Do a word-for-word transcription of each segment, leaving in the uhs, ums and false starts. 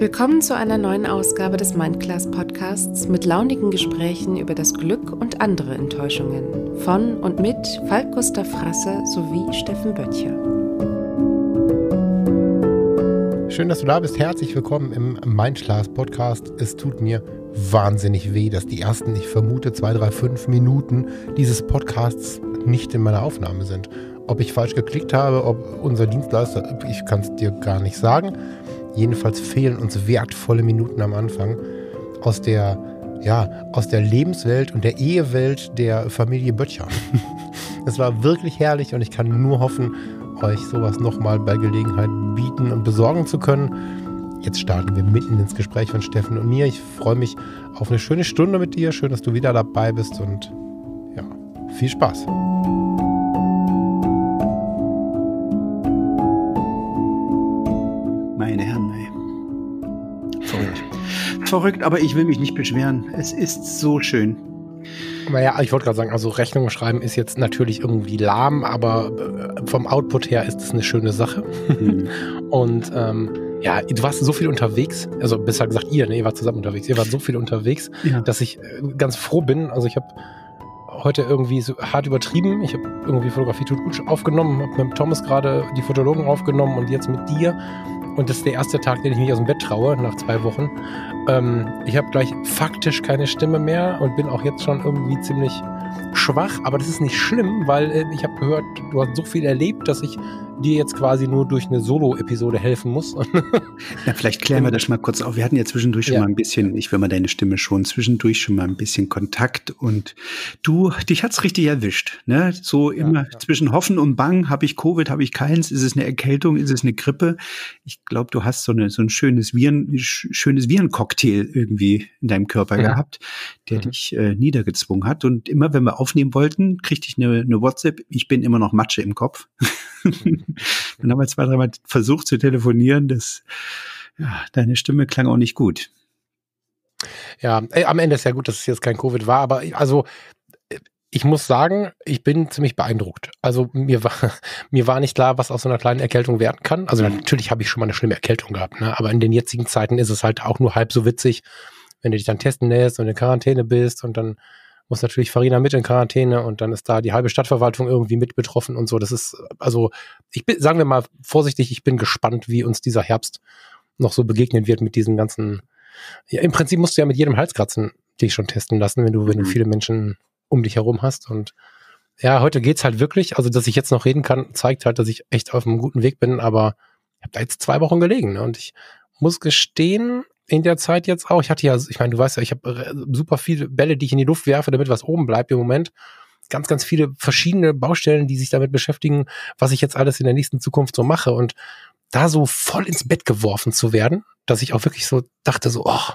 Willkommen zu einer neuen Ausgabe des Mindclass Podcasts mit launigen Gesprächen über das Glück und andere Enttäuschungen von und mit Falk Gustav Frasse sowie Steffen Böttcher. Schön, dass du da bist. Herzlich willkommen im Mindclass Podcast. Es tut mir wahnsinnig weh, dass die ersten, ich vermute, zwei, drei, fünf Minuten dieses Podcasts nicht in meiner Aufnahme sind. Ob ich falsch geklickt habe, ob unser Dienstleister, ich kann es dir gar nicht sagen. Jedenfalls fehlen uns wertvolle Minuten am Anfang aus der, ja, aus der Lebenswelt und der Ehewelt der Familie Böttcher. Es war wirklich herrlich und ich kann nur hoffen, euch sowas nochmal bei Gelegenheit bieten und besorgen zu können. Jetzt starten wir mitten ins Gespräch von Steffen und mir. Ich freue mich auf eine schöne Stunde mit dir. Schön, dass du wieder dabei bist und ja, viel Spaß. Meine Herren, ey. Verrückt. Verrückt, aber ich will mich nicht beschweren. Es ist so schön. Naja, ich wollte gerade sagen, also Rechnungen schreiben ist jetzt natürlich irgendwie lahm, aber vom Output her ist es eine schöne Sache. Mhm. Und ähm, ja, du warst so viel unterwegs, also besser gesagt ihr, ne, ihr wart zusammen unterwegs, ihr wart so viel unterwegs, ja, dass ich ganz froh bin. Also ich habe heute irgendwie so hart übertrieben. Ich habe irgendwie Fotografie tut gut aufgenommen, habe mit Thomas gerade die Fotologen aufgenommen und jetzt mit dir. Und das ist der erste Tag, den ich mich aus dem Bett traue, nach zwei Wochen. Ähm, ich habe gleich faktisch keine Stimme mehr und bin auch jetzt schon irgendwie ziemlich schwach. Aber das ist nicht schlimm, weil äh, ich habe gehört, du hast so viel erlebt, dass ich dir jetzt quasi nur durch eine Solo-Episode helfen muss. Ja, vielleicht klären wir das mal kurz auf. Wir hatten ja zwischendurch schon ja. mal ein bisschen, ich will mal deine Stimme schon, zwischendurch schon mal ein bisschen Kontakt und du, dich hat's richtig erwischt, ne? So immer ja, ja. zwischen Hoffen und Bang, habe ich Covid, habe ich keins, ist es eine Erkältung, ist es eine Grippe? Ich glaube, du hast so eine so ein schönes Viren, schönes Virencocktail irgendwie in deinem Körper mhm. gehabt, der mhm. dich äh, niedergezwungen hat. Und immer, wenn wir aufnehmen wollten, kriegte ich eine, eine WhatsApp, ich bin immer noch Matsche im Kopf. Dann haben wir zwei, dreimal versucht zu telefonieren. Das, ja, deine Stimme klang auch nicht gut. Ja, ey, am Ende ist ja gut, dass es jetzt kein Covid war, aber also ich muss sagen, ich bin ziemlich beeindruckt. Also mir war mir war nicht klar, was aus so einer kleinen Erkältung werden kann. Also natürlich habe ich schon mal eine schlimme Erkältung gehabt, ne? Aber in den jetzigen Zeiten ist es halt auch nur halb so witzig, wenn du dich dann testen lässt und in Quarantäne bist und dann muss natürlich Farina mit in Quarantäne und dann ist da die halbe Stadtverwaltung irgendwie mit betroffen und so. Das ist, also, ich bin, sagen wir mal vorsichtig, ich bin gespannt, wie uns dieser Herbst noch so begegnen wird mit diesen ganzen, ja, im Prinzip musst du ja mit jedem Halskratzen dich schon testen lassen, wenn du, wenn du viele Menschen um dich herum hast und ja, heute geht's halt wirklich, also, dass ich jetzt noch reden kann, zeigt halt, dass ich echt auf einem guten Weg bin, aber ich habe da jetzt zwei Wochen gelegen, ne? Und ich muss gestehen, in der Zeit jetzt auch, ich hatte ja, ich meine, du weißt ja, ich habe super viele Bälle, die ich in die Luft werfe, damit was oben bleibt im Moment. Ganz, ganz viele verschiedene Baustellen, die sich damit beschäftigen, was ich jetzt alles in der nächsten Zukunft so mache. Und da so voll ins Bett geworfen zu werden, dass ich auch wirklich so dachte, so, oh,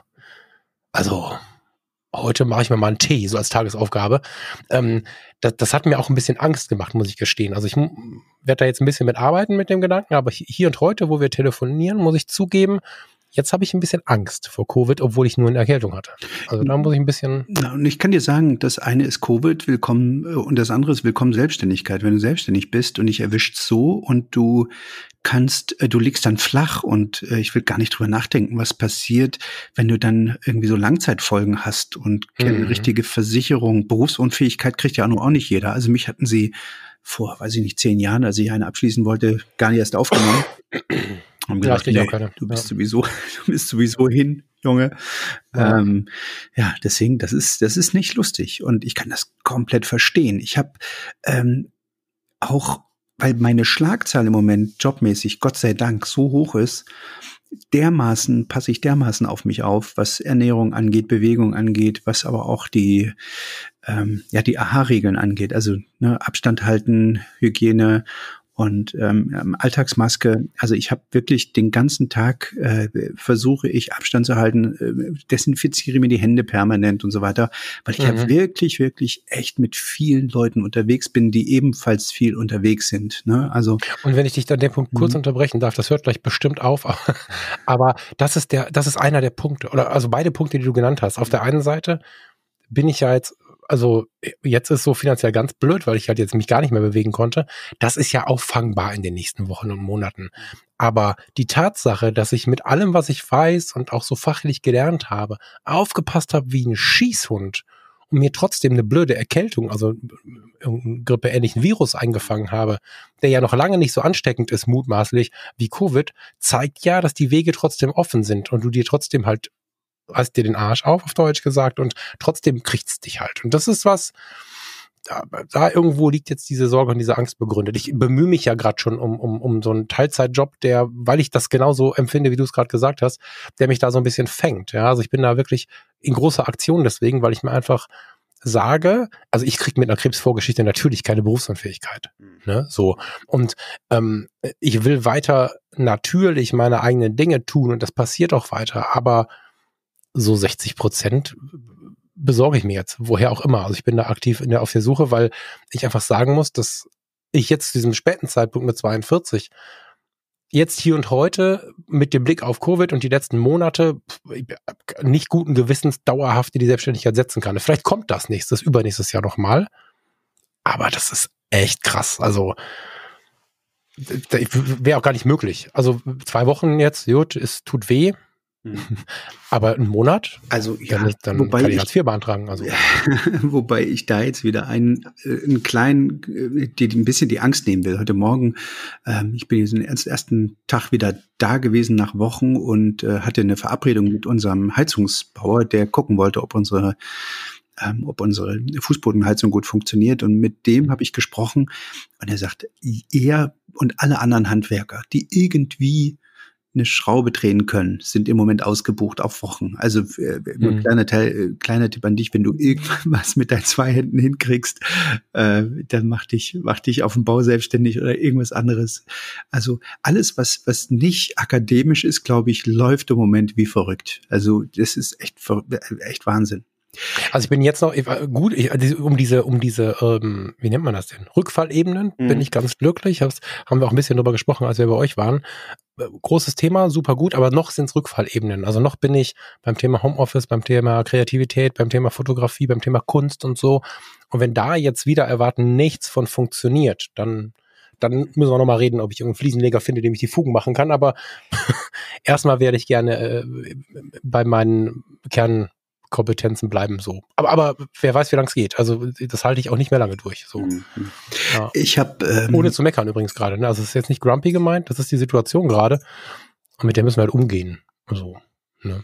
also heute mache ich mir mal einen Tee, so als Tagesaufgabe. Ähm, das, das hat mir auch ein bisschen Angst gemacht, muss ich gestehen. Also ich werde da jetzt ein bisschen mit arbeiten mit dem Gedanken, aber hier und heute, wo wir telefonieren, muss ich zugeben, jetzt habe ich ein bisschen Angst vor Covid, obwohl ich nur eine Erkältung hatte. Also da muss ich ein bisschen... Na, und ich kann dir sagen, das eine ist Covid, willkommen, und das andere ist willkommen Selbstständigkeit. Wenn du selbstständig bist und dich erwischt so und du kannst, du liegst dann flach und äh, ich will gar nicht drüber nachdenken, was passiert, wenn du dann irgendwie so Langzeitfolgen hast und keine mhm. richtige Versicherung. Berufsunfähigkeit kriegt ja auch nicht jeder. Also mich hatten sie vor, weiß ich nicht, zehn Jahren, als ich eine abschließen wollte, gar nicht erst aufgenommen. Haben gedacht, ja, nee, auch keine. Du bist ja. sowieso, du bist sowieso hin, Junge. Ja. Ähm, ja, deswegen, das ist, das ist nicht lustig und ich kann das komplett verstehen. Ich habe ähm, auch, weil meine Schlagzahl im Moment jobmäßig, Gott sei Dank, so hoch ist, dermaßen passe ich dermaßen auf mich auf, was Ernährung angeht, Bewegung angeht, was aber auch die ähm, ja die A H-Regeln angeht, also ne, Abstand halten, Hygiene. Und ähm, Alltagsmaske, also ich habe wirklich den ganzen Tag, äh, versuche ich Abstand zu halten, äh, desinfiziere mir die Hände permanent und so weiter, weil ich mhm. ja wirklich, wirklich echt mit vielen Leuten unterwegs bin, die ebenfalls viel unterwegs sind. Ne? Also und wenn ich dich an dem Punkt kurz unterbrechen darf, das hört gleich bestimmt auf, aber das ist der, das ist einer der Punkte, oder also beide Punkte, die du genannt hast. Auf der einen Seite bin ich ja jetzt, also jetzt ist so finanziell ganz blöd, weil ich halt jetzt mich gar nicht mehr bewegen konnte. Das ist ja auffangbar in den nächsten Wochen und Monaten. Aber die Tatsache, dass ich mit allem, was ich weiß und auch so fachlich gelernt habe, aufgepasst habe wie ein Schießhund und mir trotzdem eine blöde Erkältung, also einen grippeähnlichen Virus eingefangen habe, der ja noch lange nicht so ansteckend ist, mutmaßlich, wie Covid, zeigt ja, dass die Wege trotzdem offen sind und du dir trotzdem halt, hast dir den Arsch auf, auf Deutsch gesagt, und trotzdem kriegt's dich halt. Und das ist was, da, da irgendwo liegt jetzt diese Sorge und diese Angst begründet. Ich bemühe mich ja gerade schon um, um, um so einen Teilzeitjob, der, weil ich das genauso empfinde, wie du es gerade gesagt hast, der mich da so ein bisschen fängt. Ja, also ich bin da wirklich in großer Aktion deswegen, weil ich mir einfach sage, also ich kriege mit einer Krebsvorgeschichte natürlich keine Berufsunfähigkeit. Mhm. Ne, so. Und ähm, ich will weiter natürlich meine eigenen Dinge tun und das passiert auch weiter, aber so sechzig Prozent besorge ich mir jetzt, woher auch immer. Also ich bin da aktiv in der, auf der Suche, weil ich einfach sagen muss, dass ich jetzt zu diesem späten Zeitpunkt mit zweiundvierzig jetzt hier und heute mit dem Blick auf Covid und die letzten Monate nicht guten Gewissens dauerhaft in die Selbstständigkeit setzen kann. Vielleicht kommt das nächstes, übernächstes Jahr nochmal, aber das ist echt krass. Also wäre auch gar nicht möglich. Also zwei Wochen jetzt, gut, es tut weh. Hm. Aber einen Monat? Also ja, dann, dann wobei kann ich Hartz vier beantragen. Also. Wobei ich da jetzt wieder einen, einen kleinen, die, die ein bisschen die Angst nehmen will. Heute Morgen, ähm, ich bin jetzt den ersten Tag wieder da gewesen nach Wochen und äh, hatte eine Verabredung mit unserem Heizungsbauer, der gucken wollte, ob unsere ähm, ob unsere Fußbodenheizung gut funktioniert. Und mit dem habe ich gesprochen und er sagt, er und alle anderen Handwerker, die irgendwie eine Schraube drehen können, sind im Moment ausgebucht auf Wochen. Also äh, mhm. ein kleiner Teil, äh, kleiner Tipp an dich, wenn du irgendwas mit deinen zwei Händen hinkriegst, äh, dann mach dich, mach dich auf dem Bau selbstständig oder irgendwas anderes. Also alles, was was nicht akademisch ist, glaube ich, läuft im Moment wie verrückt. Also das ist echt echt Wahnsinn. Also ich bin jetzt noch, gut, ich, um diese, um diese, ähm, wie nennt man das denn? Rückfallebenen mhm. bin ich ganz glücklich. Das haben wir auch ein bisschen drüber gesprochen, als wir bei euch waren. Großes Thema, super gut, aber noch sind es Rückfallebenen. Also noch bin ich beim Thema Homeoffice, beim Thema Kreativität, beim Thema Fotografie, beim Thema Kunst und so. Und wenn da jetzt wieder erwarten nichts von funktioniert, dann dann müssen wir noch mal reden, ob ich irgendeinen Fliesenleger finde, dem ich die Fugen machen kann. Aber erstmal werde ich gerne äh, bei meinen Kernkompetenzen bleiben so. Aber, aber wer weiß, wie lange es geht. Also das halte ich auch nicht mehr lange durch. So. Mhm. Ja. Ich habe ähm, ohne zu meckern übrigens gerade. Ne? Also es ist jetzt nicht grumpy gemeint, das ist die Situation gerade. Und mit der müssen wir halt umgehen. So. Ne?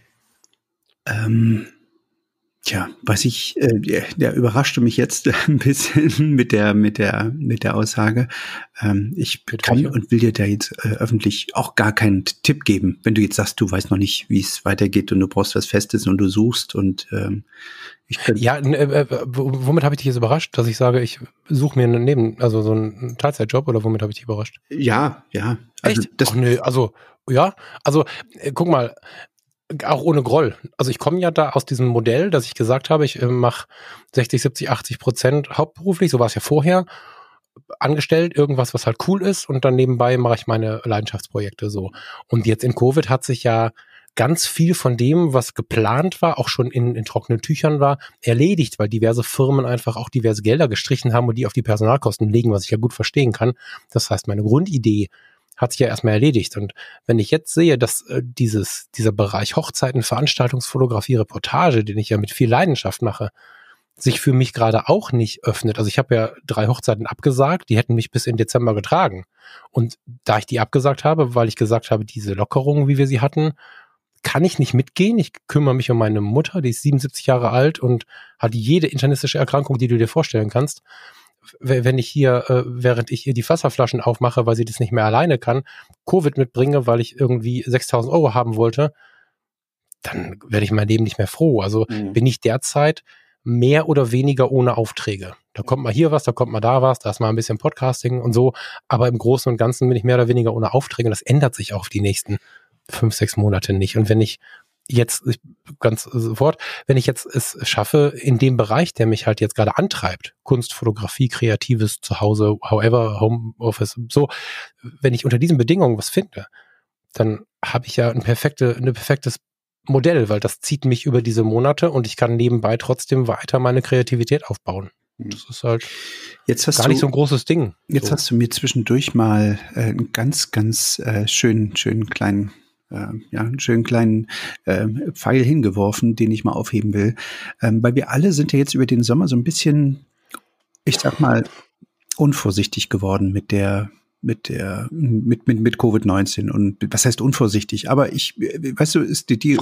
Ähm, tja, was ich, äh, der, der überraschte mich jetzt ein bisschen mit der mit der mit der Aussage. Ähm, ich Bitte kann welche? Und will dir da jetzt äh, öffentlich auch gar keinen Tipp geben, wenn du jetzt sagst, du weißt noch nicht, wie es weitergeht und du brauchst was Festes und du suchst und ähm, ich könnte. Ja, äh, womit habe ich dich jetzt überrascht, dass ich sage, ich suche mir einen Neben, also so einen Teilzeitjob, oder womit habe ich dich überrascht? Ja, ja. Also echt? Das, Ach, nee, also ja, also äh, guck mal. Auch ohne Groll. Also ich komme ja da aus diesem Modell, dass ich gesagt habe, ich äh, mache sechzig, siebzig, achtzig Prozent hauptberuflich, so war es ja vorher, angestellt, irgendwas, was halt cool ist, und dann nebenbei mache ich meine Leidenschaftsprojekte so. Und jetzt in Covid hat sich ja ganz viel von dem, was geplant war, auch schon in, in trockenen Tüchern war, erledigt, weil diverse Firmen einfach auch diverse Gelder gestrichen haben und die auf die Personalkosten legen, was ich ja gut verstehen kann. Das heißt, meine Grundidee hat sich ja erstmal erledigt. Und wenn ich jetzt sehe, dass äh, dieses dieser Bereich Hochzeiten, Veranstaltungsfotografie, Reportage, den ich ja mit viel Leidenschaft mache, sich für mich gerade auch nicht öffnet. Also ich habe ja drei Hochzeiten abgesagt, die hätten mich bis in Dezember getragen. Und da ich die abgesagt habe, weil ich gesagt habe, diese Lockerungen, wie wir sie hatten, kann ich nicht mitgehen. Ich kümmere mich um meine Mutter, die ist siebenundsiebzig Jahre alt und hat jede internistische Erkrankung, die du dir vorstellen kannst. Wenn ich hier, äh, während ich ihr die Wasserflaschen aufmache, weil sie das nicht mehr alleine kann, Covid mitbringe, weil ich irgendwie sechstausend Euro haben wollte, dann werde ich mein Leben nicht mehr froh. Also mhm. bin ich derzeit mehr oder weniger ohne Aufträge. Da kommt mal hier was, da kommt mal da was, da ist mal ein bisschen Podcasting und so, aber im Großen und Ganzen bin ich mehr oder weniger ohne Aufträge, und das ändert sich auch die nächsten fünf, sechs Monate nicht. Und wenn ich jetzt, ganz sofort, wenn ich jetzt es schaffe, in dem Bereich, der mich halt jetzt gerade antreibt, Kunst, Fotografie, Kreatives, zu Hause, however, Homeoffice, so, wenn ich unter diesen Bedingungen was finde, dann habe ich ja ein perfekte, ein perfektes Modell, weil das zieht mich über diese Monate und ich kann nebenbei trotzdem weiter meine Kreativität aufbauen. Das ist halt jetzt hast gar du, nicht so ein großes Ding. Jetzt so. hast du mir zwischendurch mal äh, einen ganz, ganz äh, schönen, schönen kleinen, äh, ja, einen schönen kleinen äh, Pfeil hingeworfen, den ich mal aufheben will. Ähm, weil wir alle sind ja jetzt über den Sommer so ein bisschen, ich sag mal, unvorsichtig geworden mit der mit der mit mit mit Covid neunzehn. Und was heißt unvorsichtig, aber ich weißt du, ist die die,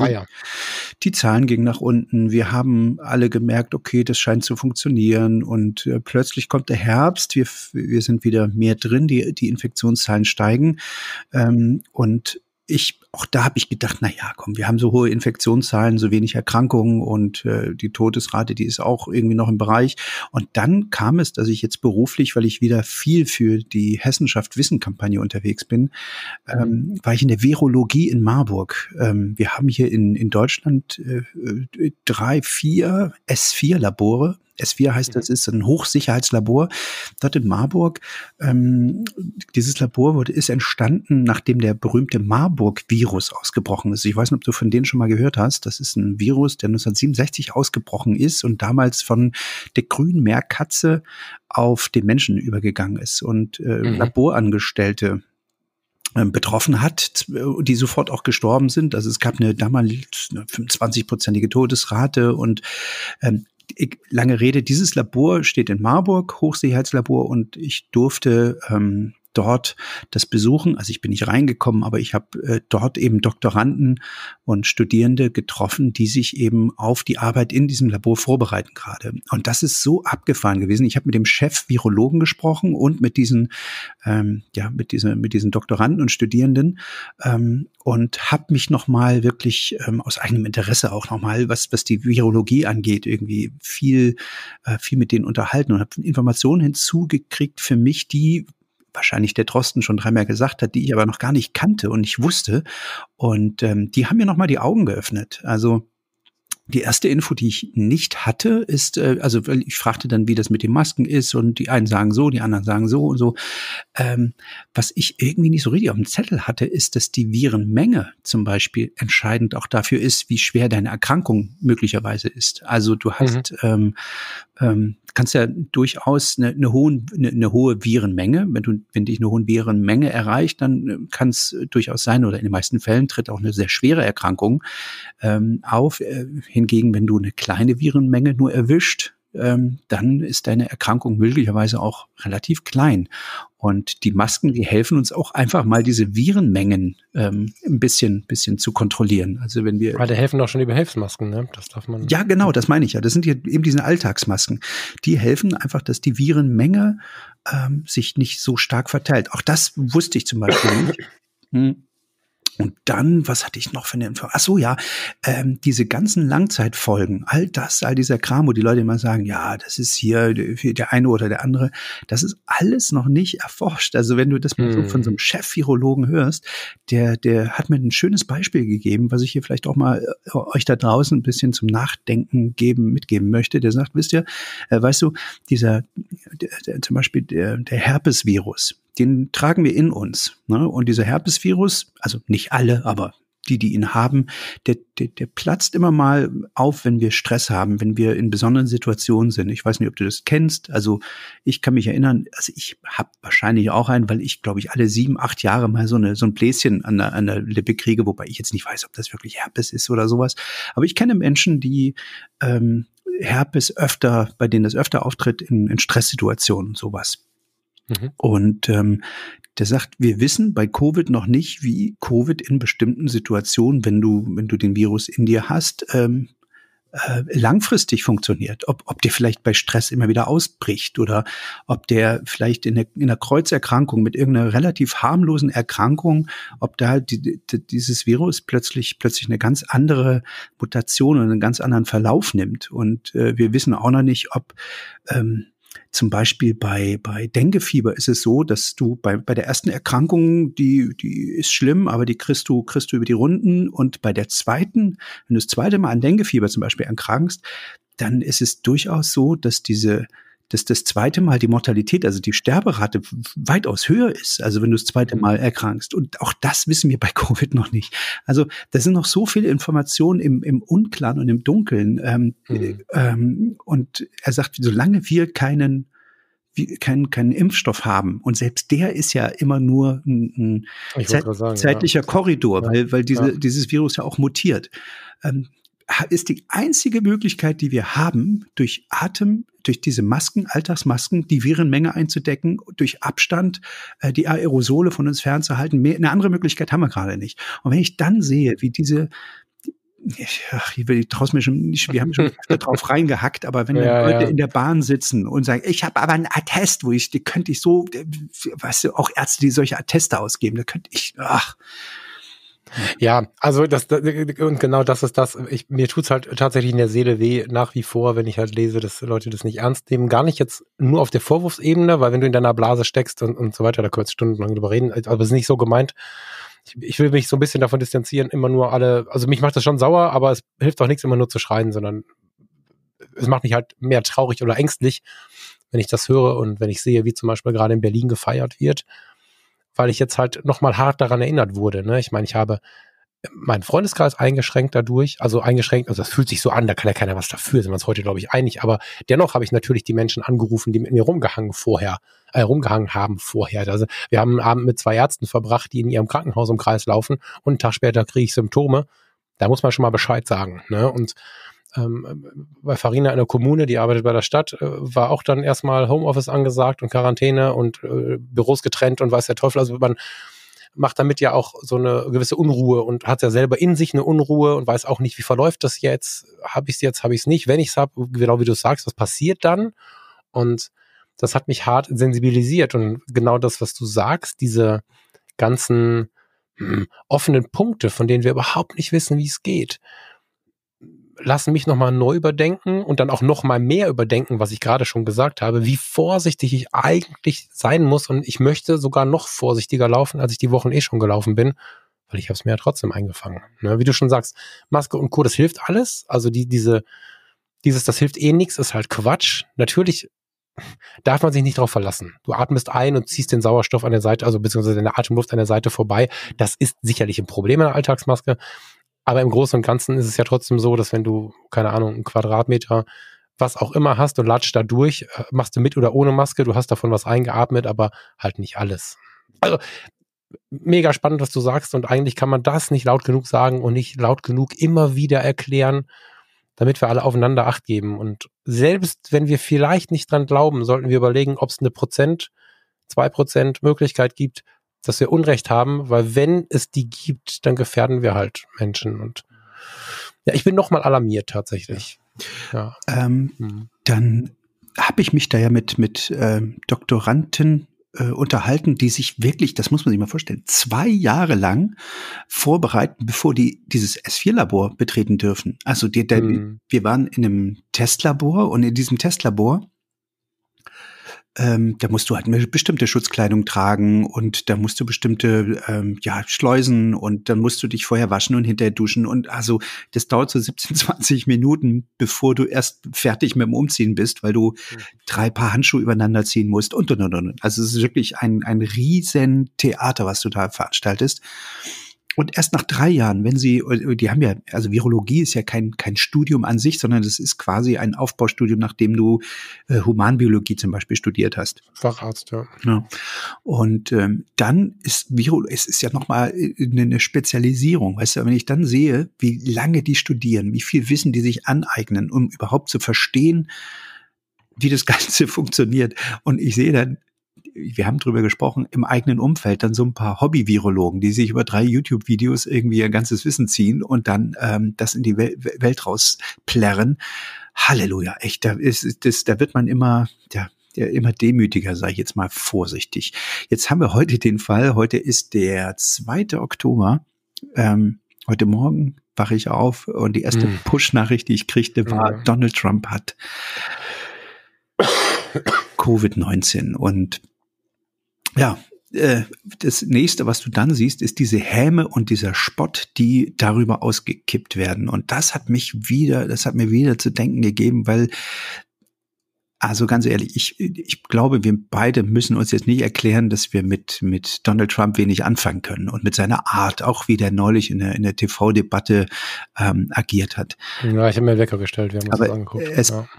die Zahlen gingen nach unten, wir haben alle gemerkt, okay, das scheint zu funktionieren, und äh, plötzlich kommt der Herbst, wir wir sind wieder mehr drin, die die Infektionszahlen steigen, ähm, und ich, auch da habe ich gedacht, na ja, komm, wir haben so hohe Infektionszahlen, so wenig Erkrankungen, und äh, die Todesrate, die ist auch irgendwie noch im Bereich. Und dann kam es, dass ich jetzt beruflich, weil ich wieder viel für die Hessenschaft Wissen-Kampagne unterwegs bin, ähm, war ich in der Virologie in Marburg. Ähm, wir haben hier in in Deutschland äh, drei, vier S vier Labore. S vier heißt, das ist ein Hochsicherheitslabor dort in Marburg. Ähm, dieses Labor wurde, ist entstanden, nachdem der berühmte Marburg-Virus ausgebrochen ist. Ich weiß nicht, ob du von denen schon mal gehört hast. Das ist ein Virus, der neunzehnhundertsiebenundsechzig ausgebrochen ist und damals von der Grünmeerkatze auf den Menschen übergegangen ist und äh, mhm. Laborangestellte betroffen hat, die sofort auch gestorben sind. Also es gab eine damals eine fünfundzwanzig-prozentige Todesrate und ähm, lange Rede, dieses Labor steht in Marburg, Hochsicherheitslabor, und ich durfte ähm, dort das besuchen. Also ich bin nicht reingekommen, aber ich habe äh, dort eben Doktoranden und Studierende getroffen, die sich eben auf die Arbeit in diesem Labor vorbereiten gerade. Und das ist so abgefahren gewesen. Ich habe mit dem Chef Virologen gesprochen und mit diesen, ähm, ja, mit diesen, mit diesen Doktoranden und Studierenden ähm, und habe mich nochmal wirklich ähm, aus eigenem Interesse auch nochmal, was was die Virologie angeht, irgendwie viel äh, viel mit denen unterhalten und habe Informationen hinzugekriegt für mich, die wahrscheinlich der Drosten schon dreimal gesagt hat, die ich aber noch gar nicht kannte und nicht wusste. Und ähm, die haben mir nochmal die Augen geöffnet. Also die erste Info, die ich nicht hatte, ist, äh, also ich fragte dann, wie das mit den Masken ist, und die einen sagen so, die anderen sagen so und so. Ähm, was ich irgendwie nicht so richtig auf dem Zettel hatte, ist, dass die Virenmenge zum Beispiel entscheidend auch dafür ist, wie schwer deine Erkrankung möglicherweise ist. Also du hast, mhm. ähm, ähm, kannst ja durchaus eine, eine, hohe, eine, eine hohe Virenmenge, wenn du, wenn dich eine hohe Virenmenge erreicht, dann kann es durchaus sein, oder in den meisten Fällen tritt auch eine sehr schwere Erkrankung ähm, auf. Äh, hingegen, wenn du eine kleine Virenmenge nur erwischt, ähm, dann ist deine Erkrankung möglicherweise auch relativ klein. Und die Masken, die helfen uns auch einfach mal, diese Virenmengen ähm, ein bisschen, bisschen zu kontrollieren. Also wenn wir, aber die helfen auch schon die Behelfsmasken, ne? Das darf man. Ja, genau, das meine ich ja. Das sind hier eben diese Alltagsmasken. Die helfen einfach, dass die Virenmenge ähm, sich nicht so stark verteilt. Auch das wusste ich zum Beispiel nicht. Hm. Und dann, was hatte ich noch für eine Info? Ach so, ja, ähm, diese ganzen Langzeitfolgen, all das, all dieser Kram, wo die Leute immer sagen, ja, das ist hier der eine oder der andere, das ist alles noch nicht erforscht. Also wenn du das mal so von so einem Chef-Virologen hörst, der, der hat mir ein schönes Beispiel gegeben, was ich hier vielleicht auch mal äh, euch da draußen ein bisschen zum Nachdenken geben, mitgeben möchte. Der sagt, wisst ihr, äh, weißt du, dieser, der, der, zum Beispiel der, der Herpesvirus, den tragen wir in uns, ne? Und dieser Herpesvirus, also nicht alle, aber die, die ihn haben, der, der, der platzt immer mal auf, wenn wir Stress haben, wenn wir in besonderen Situationen sind. Ich weiß nicht, ob du das kennst. Also ich kann mich erinnern, also ich habe wahrscheinlich auch einen, weil ich, glaube ich, alle sieben, acht Jahre mal so eine so ein Bläschen an der, an der Lippe kriege, wobei ich jetzt nicht weiß, ob das wirklich Herpes ist oder sowas. Aber ich kenne Menschen, die ähm, Herpes öfter, bei denen das öfter auftritt in, in Stresssituationen, sowas. Mhm. Und ähm, der sagt, wir wissen bei Covid noch nicht, wie Covid in bestimmten Situationen, wenn du wenn du den Virus in dir hast, ähm, äh, langfristig funktioniert. Ob ob der vielleicht bei Stress immer wieder ausbricht oder ob der vielleicht in, der, in einer Kreuzerkrankung mit irgendeiner relativ harmlosen Erkrankung, ob da die, die, dieses Virus plötzlich plötzlich eine ganz andere Mutation und einen ganz anderen Verlauf nimmt. Und äh, wir wissen auch noch nicht, ob ähm, zum Beispiel bei, bei Denguefieber ist es so, dass du bei, bei der ersten Erkrankung, die, die ist schlimm, aber die kriegst du, kriegst du über die Runden. Und bei der zweiten, wenn du das zweite Mal an Denguefieber zum Beispiel erkrankst, dann ist es durchaus so, dass diese, dass das zweite Mal die Mortalität, also die Sterberate weitaus höher ist, also wenn du das zweite Mal erkrankst. Und auch das wissen wir bei Covid noch nicht. Also da sind noch so viele Informationen im, im Unklaren und im Dunkeln. Ähm, mhm. ähm, und er sagt, solange wir keinen Keinen, keinen Impfstoff haben. Und selbst der ist ja immer nur ein, ein Zeit, sagen, zeitlicher ja. Korridor, ja. weil, weil diese, ja. dieses Virus ja auch mutiert. Ähm, ist die einzige Möglichkeit, die wir haben, durch Atem, durch diese Masken, Alltagsmasken, die Virenmenge einzudecken, durch Abstand, äh, die Aerosole von uns fernzuhalten. Mehr, eine andere Möglichkeit haben wir gerade nicht. Und wenn ich dann sehe, wie diese Ach, ich will traust mir schon nicht, wir haben schon drauf reingehackt, aber wenn ja, Leute ja. in der Bahn sitzen und sagen, ich habe aber einen Attest, wo ich, die könnte ich so, weißt du, auch Ärzte, die solche Atteste ausgeben, da könnte ich, ach. Ja, also das, und genau das ist das, ich, mir tut's halt tatsächlich in der Seele weh, nach wie vor, wenn ich halt lese, dass Leute das nicht ernst nehmen, gar nicht jetzt nur auf der Vorwurfsebene, weil wenn du in deiner Blase steckst und, und so weiter, da können wir stundenlang drüber reden, aber es ist nicht so gemeint. Ich will mich so ein bisschen davon distanzieren, immer nur alle, also mich macht das schon sauer, aber es hilft auch nichts, immer nur zu schreien, sondern es macht mich halt mehr traurig oder ängstlich, wenn ich das höre und wenn ich sehe, wie zum Beispiel gerade in Berlin gefeiert wird, weil ich jetzt halt nochmal hart daran erinnert wurde. Ne? Ich meine, ich habe meinen Freundeskreis eingeschränkt dadurch, also eingeschränkt, also das fühlt sich so an, da kann ja keiner was dafür, sind wir uns heute, glaube ich, einig, aber dennoch habe ich natürlich die Menschen angerufen, die mit mir rumgehangen vorher, äh, rumgehangen haben vorher. Also wir haben einen Abend mit zwei Ärzten verbracht, die in ihrem Krankenhaus im Kreis laufen und einen Tag später kriege ich Symptome. Da muss man schon mal Bescheid sagen. Ne? Und ähm, bei Farina in der Kommune, die arbeitet bei der Stadt, äh, war auch dann erstmal Homeoffice angesagt und Quarantäne und äh, Büros getrennt und weiß der Teufel, also man macht damit ja auch so eine gewisse Unruhe und hat ja selber in sich eine Unruhe und weiß auch nicht, wie verläuft das jetzt, habe ich es jetzt, habe ich es nicht, wenn ich es habe, genau wie du sagst, was passiert dann? Und das hat mich hart sensibilisiert und genau das, was du sagst, diese ganzen mh, offenen Punkte, von denen wir überhaupt nicht wissen, wie es geht, lassen mich nochmal neu überdenken und dann auch nochmal mehr überdenken, was ich gerade schon gesagt habe, wie vorsichtig ich eigentlich sein muss und ich möchte sogar noch vorsichtiger laufen, als ich die Wochen eh schon gelaufen bin, weil ich habe es mir ja trotzdem eingefangen. Ne? Wie du schon sagst, Maske und Co., das hilft alles, also die, diese, dieses, das hilft eh nichts, ist halt Quatsch. Natürlich darf man sich nicht drauf verlassen. Du atmest ein und ziehst den Sauerstoff an der Seite, also beziehungsweise deine Atemluft an der Seite vorbei. Das ist sicherlich ein Problem in der Alltagsmaske. Aber im Großen und Ganzen ist es ja trotzdem so, dass wenn du, keine Ahnung, einen Quadratmeter, was auch immer hast und latscht da durch, machst du mit oder ohne Maske, du hast davon was eingeatmet, aber halt nicht alles. Also mega spannend, was du sagst und eigentlich kann man das nicht laut genug sagen und nicht laut genug immer wieder erklären, damit wir alle aufeinander Acht geben. Und selbst wenn wir vielleicht nicht dran glauben, sollten wir überlegen, ob es eine Prozent, zwei Prozent Möglichkeit gibt, dass wir Unrecht haben, weil wenn es die gibt, dann gefährden wir halt Menschen. Und ja, ich bin nochmal alarmiert tatsächlich. Ja. Ähm, hm. Dann habe ich mich da ja mit, mit ähm, Doktoranden äh, unterhalten, die sich wirklich, das muss man sich mal vorstellen, zwei Jahre lang vorbereiten, bevor die dieses S vier Labor betreten dürfen. Also die, der, hm. wir waren in einem Testlabor und in diesem Testlabor Ähm, da musst du halt eine bestimmte Schutzkleidung tragen und da musst du bestimmte ähm, ja, Schleusen und dann musst du dich vorher waschen und hinterher duschen und also das dauert so siebzehn, zwanzig Minuten, bevor du erst fertig mit dem Umziehen bist, weil du mhm. drei Paar Handschuhe übereinander ziehen musst und und und und. Also es ist wirklich ein, ein riesen Theater, was du da veranstaltest. Und erst nach drei Jahren, wenn sie, die haben ja, also Virologie ist ja kein kein Studium an sich, sondern das ist quasi ein Aufbaustudium, nachdem du äh, Humanbiologie zum Beispiel studiert hast. Facharzt, ja. ja. Und ähm, dann ist Virologie, es ist ja nochmal eine Spezialisierung, weißt du, wenn ich dann sehe, wie lange die studieren, wie viel Wissen die sich aneignen, um überhaupt zu verstehen, wie das Ganze funktioniert. Und ich sehe dann, wir haben drüber gesprochen, im eigenen Umfeld dann so ein paar Hobby-Virologen, die sich über drei YouTube-Videos irgendwie ihr ganzes Wissen ziehen und dann ähm, das in die Wel- Welt rausplärren. Halleluja, echt, da ist das, da wird man immer, ja, ja, immer demütiger, sage ich jetzt mal vorsichtig. Jetzt haben wir heute den Fall, heute ist der zweite Oktober, ähm, heute Morgen wache ich auf und die erste mm. Push-Nachricht, die ich kriegte, war, ja. Donald Trump hat Covid neunzehn und ja, äh, das nächste, was du dann siehst, ist diese Häme und dieser Spott, die darüber ausgekippt werden. Und das hat mich wieder, das hat mir wieder zu denken gegeben, weil Also ganz ehrlich, ich, ich glaube, wir beide müssen uns jetzt nicht erklären, dass wir mit, mit Donald Trump wenig anfangen können und mit seiner Art, auch wie der neulich in der, in der T V-Debatte ähm, agiert hat. Ja, ich habe mir einen Wecker gestellt, wir haben uns Aber das angeguckt. Es, ja.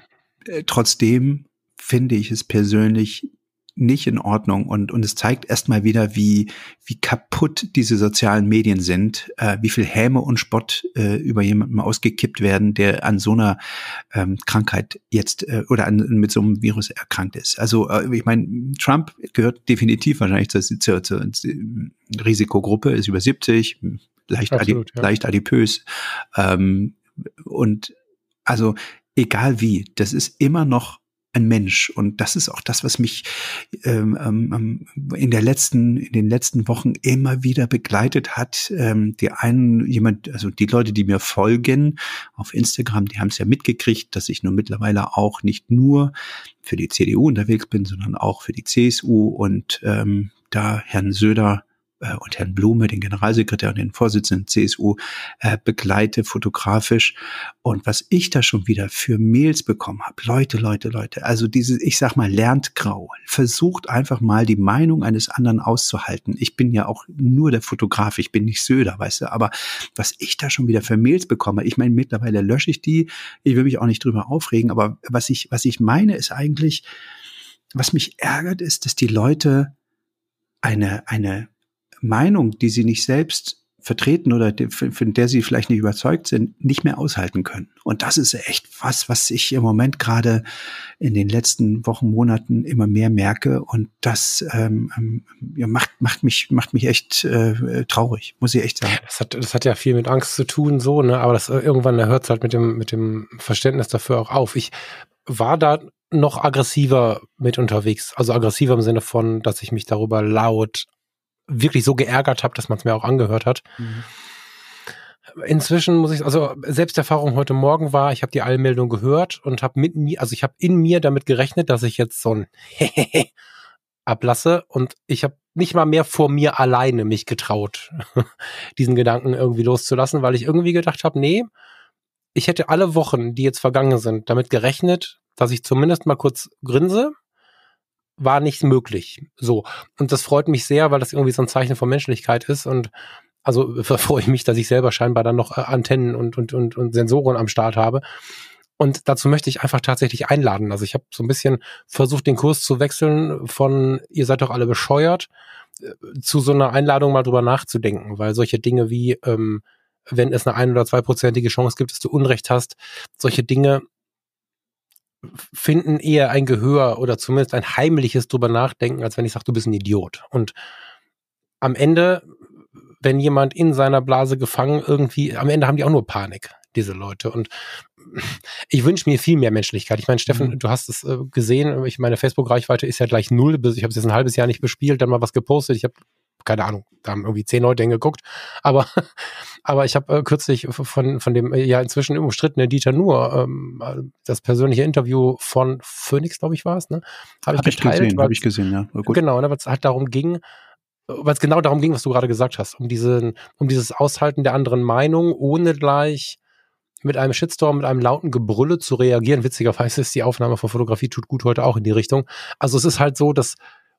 Trotzdem finde ich es persönlich nicht in Ordnung und und es zeigt erstmal wieder, wie wie kaputt diese sozialen Medien sind, äh, wie viel Häme und Spott äh, über jemanden ausgekippt werden, der an so einer ähm, Krankheit jetzt äh, oder an, mit so einem Virus erkrankt ist. Also äh, ich meine, Trump gehört definitiv wahrscheinlich zur, zur, zur Risikogruppe, ist über siebzig, leicht, Absolut, adi- ja. leicht adipös ähm, und also egal wie, das ist immer noch ein Mensch. Und das ist auch das, was mich ähm, ähm, in der letzten, in den letzten Wochen immer wieder begleitet hat. Ähm, die einen, jemand, also die Leute, die mir folgen auf Instagram, die haben es ja mitgekriegt, dass ich nun mittlerweile auch nicht nur für die C D U unterwegs bin, sondern auch für die C S U und ähm, da Herrn Söder und Herrn Blume, den Generalsekretär und den Vorsitzenden C S U, äh, begleite fotografisch. Und was ich da schon wieder für Mails bekommen habe, Leute, Leute, Leute, also diese, ich sag mal, lernt grau. Versucht einfach mal die Meinung eines anderen auszuhalten. Ich bin ja auch nur der Fotograf, ich bin nicht Söder, weißt du, aber was ich da schon wieder für Mails bekomme, ich meine, mittlerweile lösche ich die, ich will mich auch nicht drüber aufregen, aber was ich, was ich meine ist eigentlich, was mich ärgert ist, dass die Leute eine, eine Meinung, die sie nicht selbst vertreten oder von der sie vielleicht nicht überzeugt sind, nicht mehr aushalten können. Und das ist echt was, was ich im Moment gerade in den letzten Wochen, Monaten immer mehr merke. Und das ähm, ja, macht, macht mich, macht mich echt äh, traurig, muss ich echt sagen. Das hat, das hat ja viel mit Angst zu tun, so, ne? Aber das irgendwann hört es halt mit dem, mit dem Verständnis dafür auch auf. Ich war da noch aggressiver mit unterwegs. Also aggressiver im Sinne von, dass ich mich darüber laut wirklich so geärgert habe, dass man es mir auch angehört hat. Mhm. Inzwischen muss ich, also Selbsterfahrung heute Morgen war, ich habe die Eilmeldung gehört und habe mit mir, also ich habe in mir damit gerechnet, dass ich jetzt so ein ablasse und ich habe nicht mal mehr vor mir alleine mich getraut, diesen Gedanken irgendwie loszulassen, weil ich irgendwie gedacht habe, nee, ich hätte alle Wochen, die jetzt vergangen sind, damit gerechnet, dass ich zumindest mal kurz grinse. War nicht möglich. So. Und das freut mich sehr, weil das irgendwie so ein Zeichen von Menschlichkeit ist. Und also freue ich mich, dass ich selber scheinbar dann noch Antennen und, und, und, und Sensoren am Start habe. Und dazu möchte ich einfach tatsächlich einladen. Also ich habe so ein bisschen versucht, den Kurs zu wechseln von ihr seid doch alle bescheuert zu so einer Einladung, mal drüber nachzudenken. Weil solche Dinge wie, ähm, wenn es eine ein- oder zweiprozentige Chance gibt, dass du Unrecht hast, solche Dinge finden eher ein Gehör oder zumindest ein heimliches drüber nachdenken, als wenn ich sage, du bist ein Idiot. Und am Ende, wenn jemand in seiner Blase gefangen irgendwie, am Ende haben die auch nur Panik, diese Leute. Und ich wünsche mir viel mehr Menschlichkeit. Ich meine, Steffen, mhm. du hast es äh, gesehen, ich meine Facebook-Reichweite ist ja gleich null, ich habe es jetzt ein halbes Jahr nicht bespielt, dann mal was gepostet, ich habe keine Ahnung, da haben irgendwie zehn Leute hingeguckt, aber aber ich habe äh, kürzlich von von dem ja inzwischen umstrittenen Dieter Nuhr ähm, das persönliche Interview von Phoenix, glaube ich, war es, ne? Habe hab ich geteilt. Habe ich gesehen, ja. Gut. Genau, ne, weil es halt darum ging, weil es genau darum ging, was du gerade gesagt hast, um diesen, um dieses Aushalten der anderen Meinung, ohne gleich mit einem Shitstorm, mit einem lauten Gebrülle zu reagieren. Witzigerweise ist die Aufnahme von Fotografie tut gut heute auch in die Richtung. Also es ist halt so, dass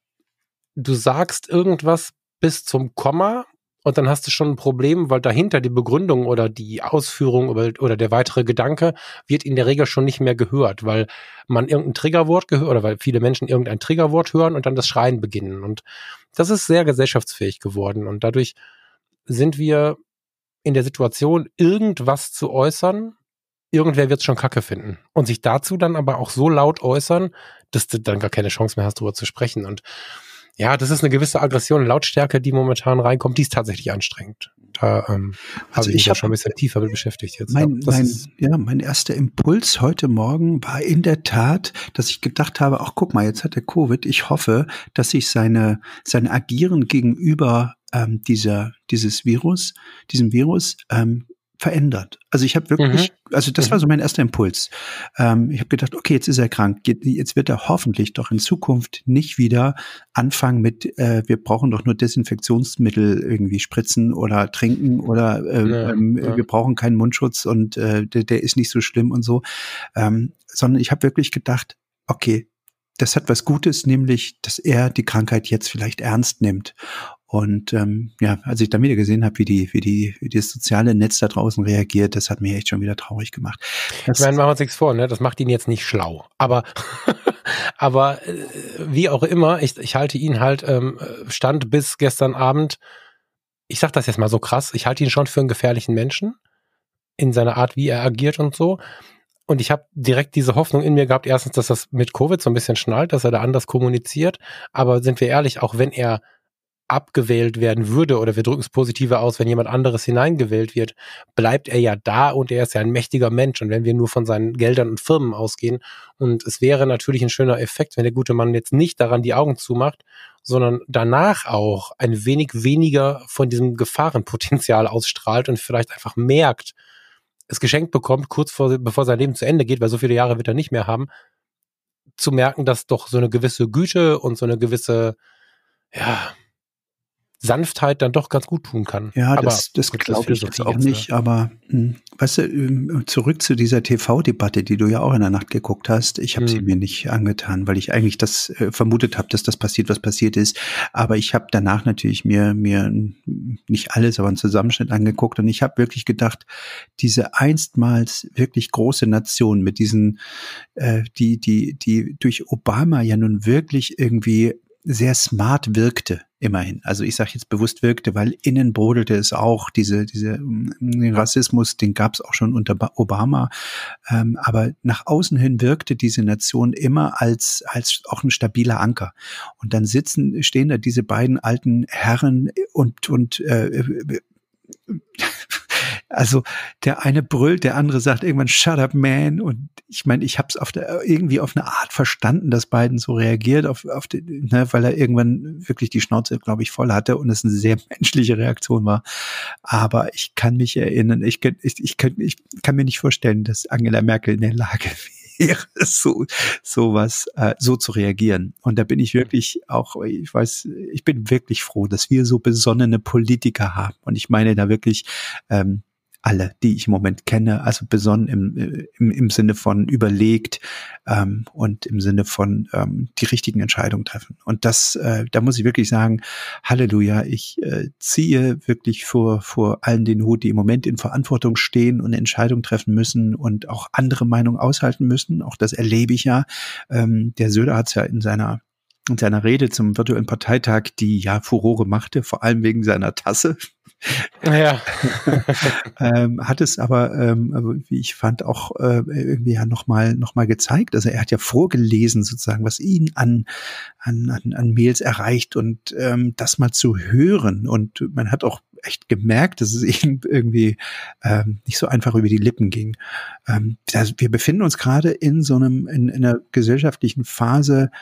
du sagst irgendwas bis zum Komma und dann hast du schon ein Problem, weil dahinter die Begründung oder die Ausführung oder, oder der weitere Gedanke wird in der Regel schon nicht mehr gehört, weil man irgendein Triggerwort gehört oder weil viele Menschen irgendein Triggerwort hören und dann das Schreien beginnen. Und das ist sehr gesellschaftsfähig geworden und dadurch sind wir in der Situation, irgendwas zu äußern. Irgendwer wird es schon kacke finden und sich dazu dann aber auch so laut äußern, dass du dann gar keine Chance mehr hast, darüber zu sprechen. Und ja, das ist eine gewisse Aggression und Lautstärke, die momentan reinkommt, die ist tatsächlich anstrengend. Da ähm, also habe ich mich ja schon ein bisschen tiefer mit beschäftigt jetzt. Mein, ja, mein, ja, mein erster Impuls heute Morgen war in der Tat, dass ich gedacht habe, ach guck mal, jetzt hat er Covid. Ich hoffe, dass sich seine sein Agieren gegenüber ähm, dieser dieses Virus, diesem Virus ähm, verändert. Also ich habe wirklich, mhm. also das mhm. war so mein erster Impuls. Ähm, ich habe gedacht, okay, jetzt ist er krank. Jetzt wird er hoffentlich doch in Zukunft nicht wieder anfangen mit, äh, wir brauchen doch nur Desinfektionsmittel irgendwie spritzen oder trinken oder äh, ja, ähm, ja. wir brauchen keinen Mundschutz und äh, der, der ist nicht so schlimm und so. Ähm, sondern ich habe wirklich gedacht, okay, das hat was Gutes, nämlich, dass er die Krankheit jetzt vielleicht ernst nimmt. Und ähm, ja, als ich dann wieder gesehen habe, wie die, wie die, wie das soziale Netz da draußen reagiert, das hat mich echt schon wieder traurig gemacht. Das, ich meine, machen wir uns nichts vor, ne? Das macht ihn jetzt nicht schlau. Aber, aber äh, wie auch immer, ich, ich halte ihn halt, ähm, stand bis gestern Abend, ich sag das jetzt mal so krass, ich halte ihn schon für einen gefährlichen Menschen in seiner Art, wie er agiert und so. Und ich habe direkt diese Hoffnung in mir gehabt, erstens, dass das mit Covid so ein bisschen schnallt, dass er da anders kommuniziert. Aber sind wir ehrlich, auch wenn er abgewählt werden würde oder wir drücken es positiver aus, wenn jemand anderes hineingewählt wird, bleibt er ja da und er ist ja ein mächtiger Mensch. Und wenn wir nur von seinen Geldern und Firmen ausgehen, und es wäre natürlich ein schöner Effekt, wenn der gute Mann jetzt nicht daran die Augen zumacht, sondern danach auch ein wenig weniger von diesem Gefahrenpotenzial ausstrahlt und vielleicht einfach merkt, es geschenkt bekommt, kurz vor, bevor sein Leben zu Ende geht, weil so viele Jahre wird er nicht mehr haben, zu merken, dass doch so eine gewisse Güte und so eine gewisse, ja, Sanftheit dann doch ganz gut tun kann. Ja, aber das, das glaube ich jetzt auch nicht, jetzt, aber hm, weißt du, zurück zu dieser T V-Debatte, die du ja auch in der Nacht geguckt hast. Ich habe hm. sie mir nicht angetan, weil ich eigentlich das äh, vermutet habe, dass das passiert, was passiert ist. Aber ich habe danach natürlich mir mir nicht alles, aber einen Zusammenschnitt angeguckt und ich habe wirklich gedacht, diese einstmals wirklich große Nation mit diesen, äh, die die die durch Obama ja nun wirklich irgendwie sehr smart wirkte, immerhin. Also ich sage jetzt bewusst wirkte, weil innen brodelte es auch, diese diese den Rassismus, den gab es auch schon unter Obama, ähm, aber nach außen hin wirkte diese Nation immer als als auch ein stabiler Anker. Und dann sitzen, stehen da diese beiden alten Herren und und äh, also der eine brüllt, der andere sagt irgendwann "Shut up, man", und ich meine, ich habe es auf der irgendwie auf eine Art verstanden, dass Biden so reagiert, auf auf die, ne, weil er irgendwann wirklich die Schnauze, glaube ich, voll hatte und es eine sehr menschliche Reaktion war. Aber ich kann mich erinnern, ich kann ich, ich kann ich kann mir nicht vorstellen, dass Angela Merkel in der Lage wäre, so sowas äh, so zu reagieren. Und da bin ich wirklich auch, ich weiß, ich bin wirklich froh, dass wir so besonnene Politiker haben. Und ich meine da wirklich ähm, alle, die ich im Moment kenne, also besonnen im, im, im Sinne von überlegt ähm, und im Sinne von ähm, die richtigen Entscheidungen treffen. Und das, äh, da muss ich wirklich sagen, Halleluja, ich äh, ziehe wirklich vor vor allen den Hut, die im Moment in Verantwortung stehen und Entscheidungen treffen müssen und auch andere Meinungen aushalten müssen. Auch das erlebe ich ja. Ähm, der Söder hat es ja in seiner in seiner Rede zum virtuellen Parteitag, die ja Furore machte, vor allem wegen seiner Tasse. Ja. ähm, hat es aber, ähm, wie ich fand, auch äh, irgendwie ja nochmal noch mal gezeigt. Also er hat ja vorgelesen sozusagen, was ihn an an an, an Mails erreicht und ähm, das mal zu hören. Und man hat auch echt gemerkt, dass es ihm irgendwie ähm, nicht so einfach über die Lippen ging. Ähm, also wir befinden uns gerade in so einem in, in einer gesellschaftlichen Phase,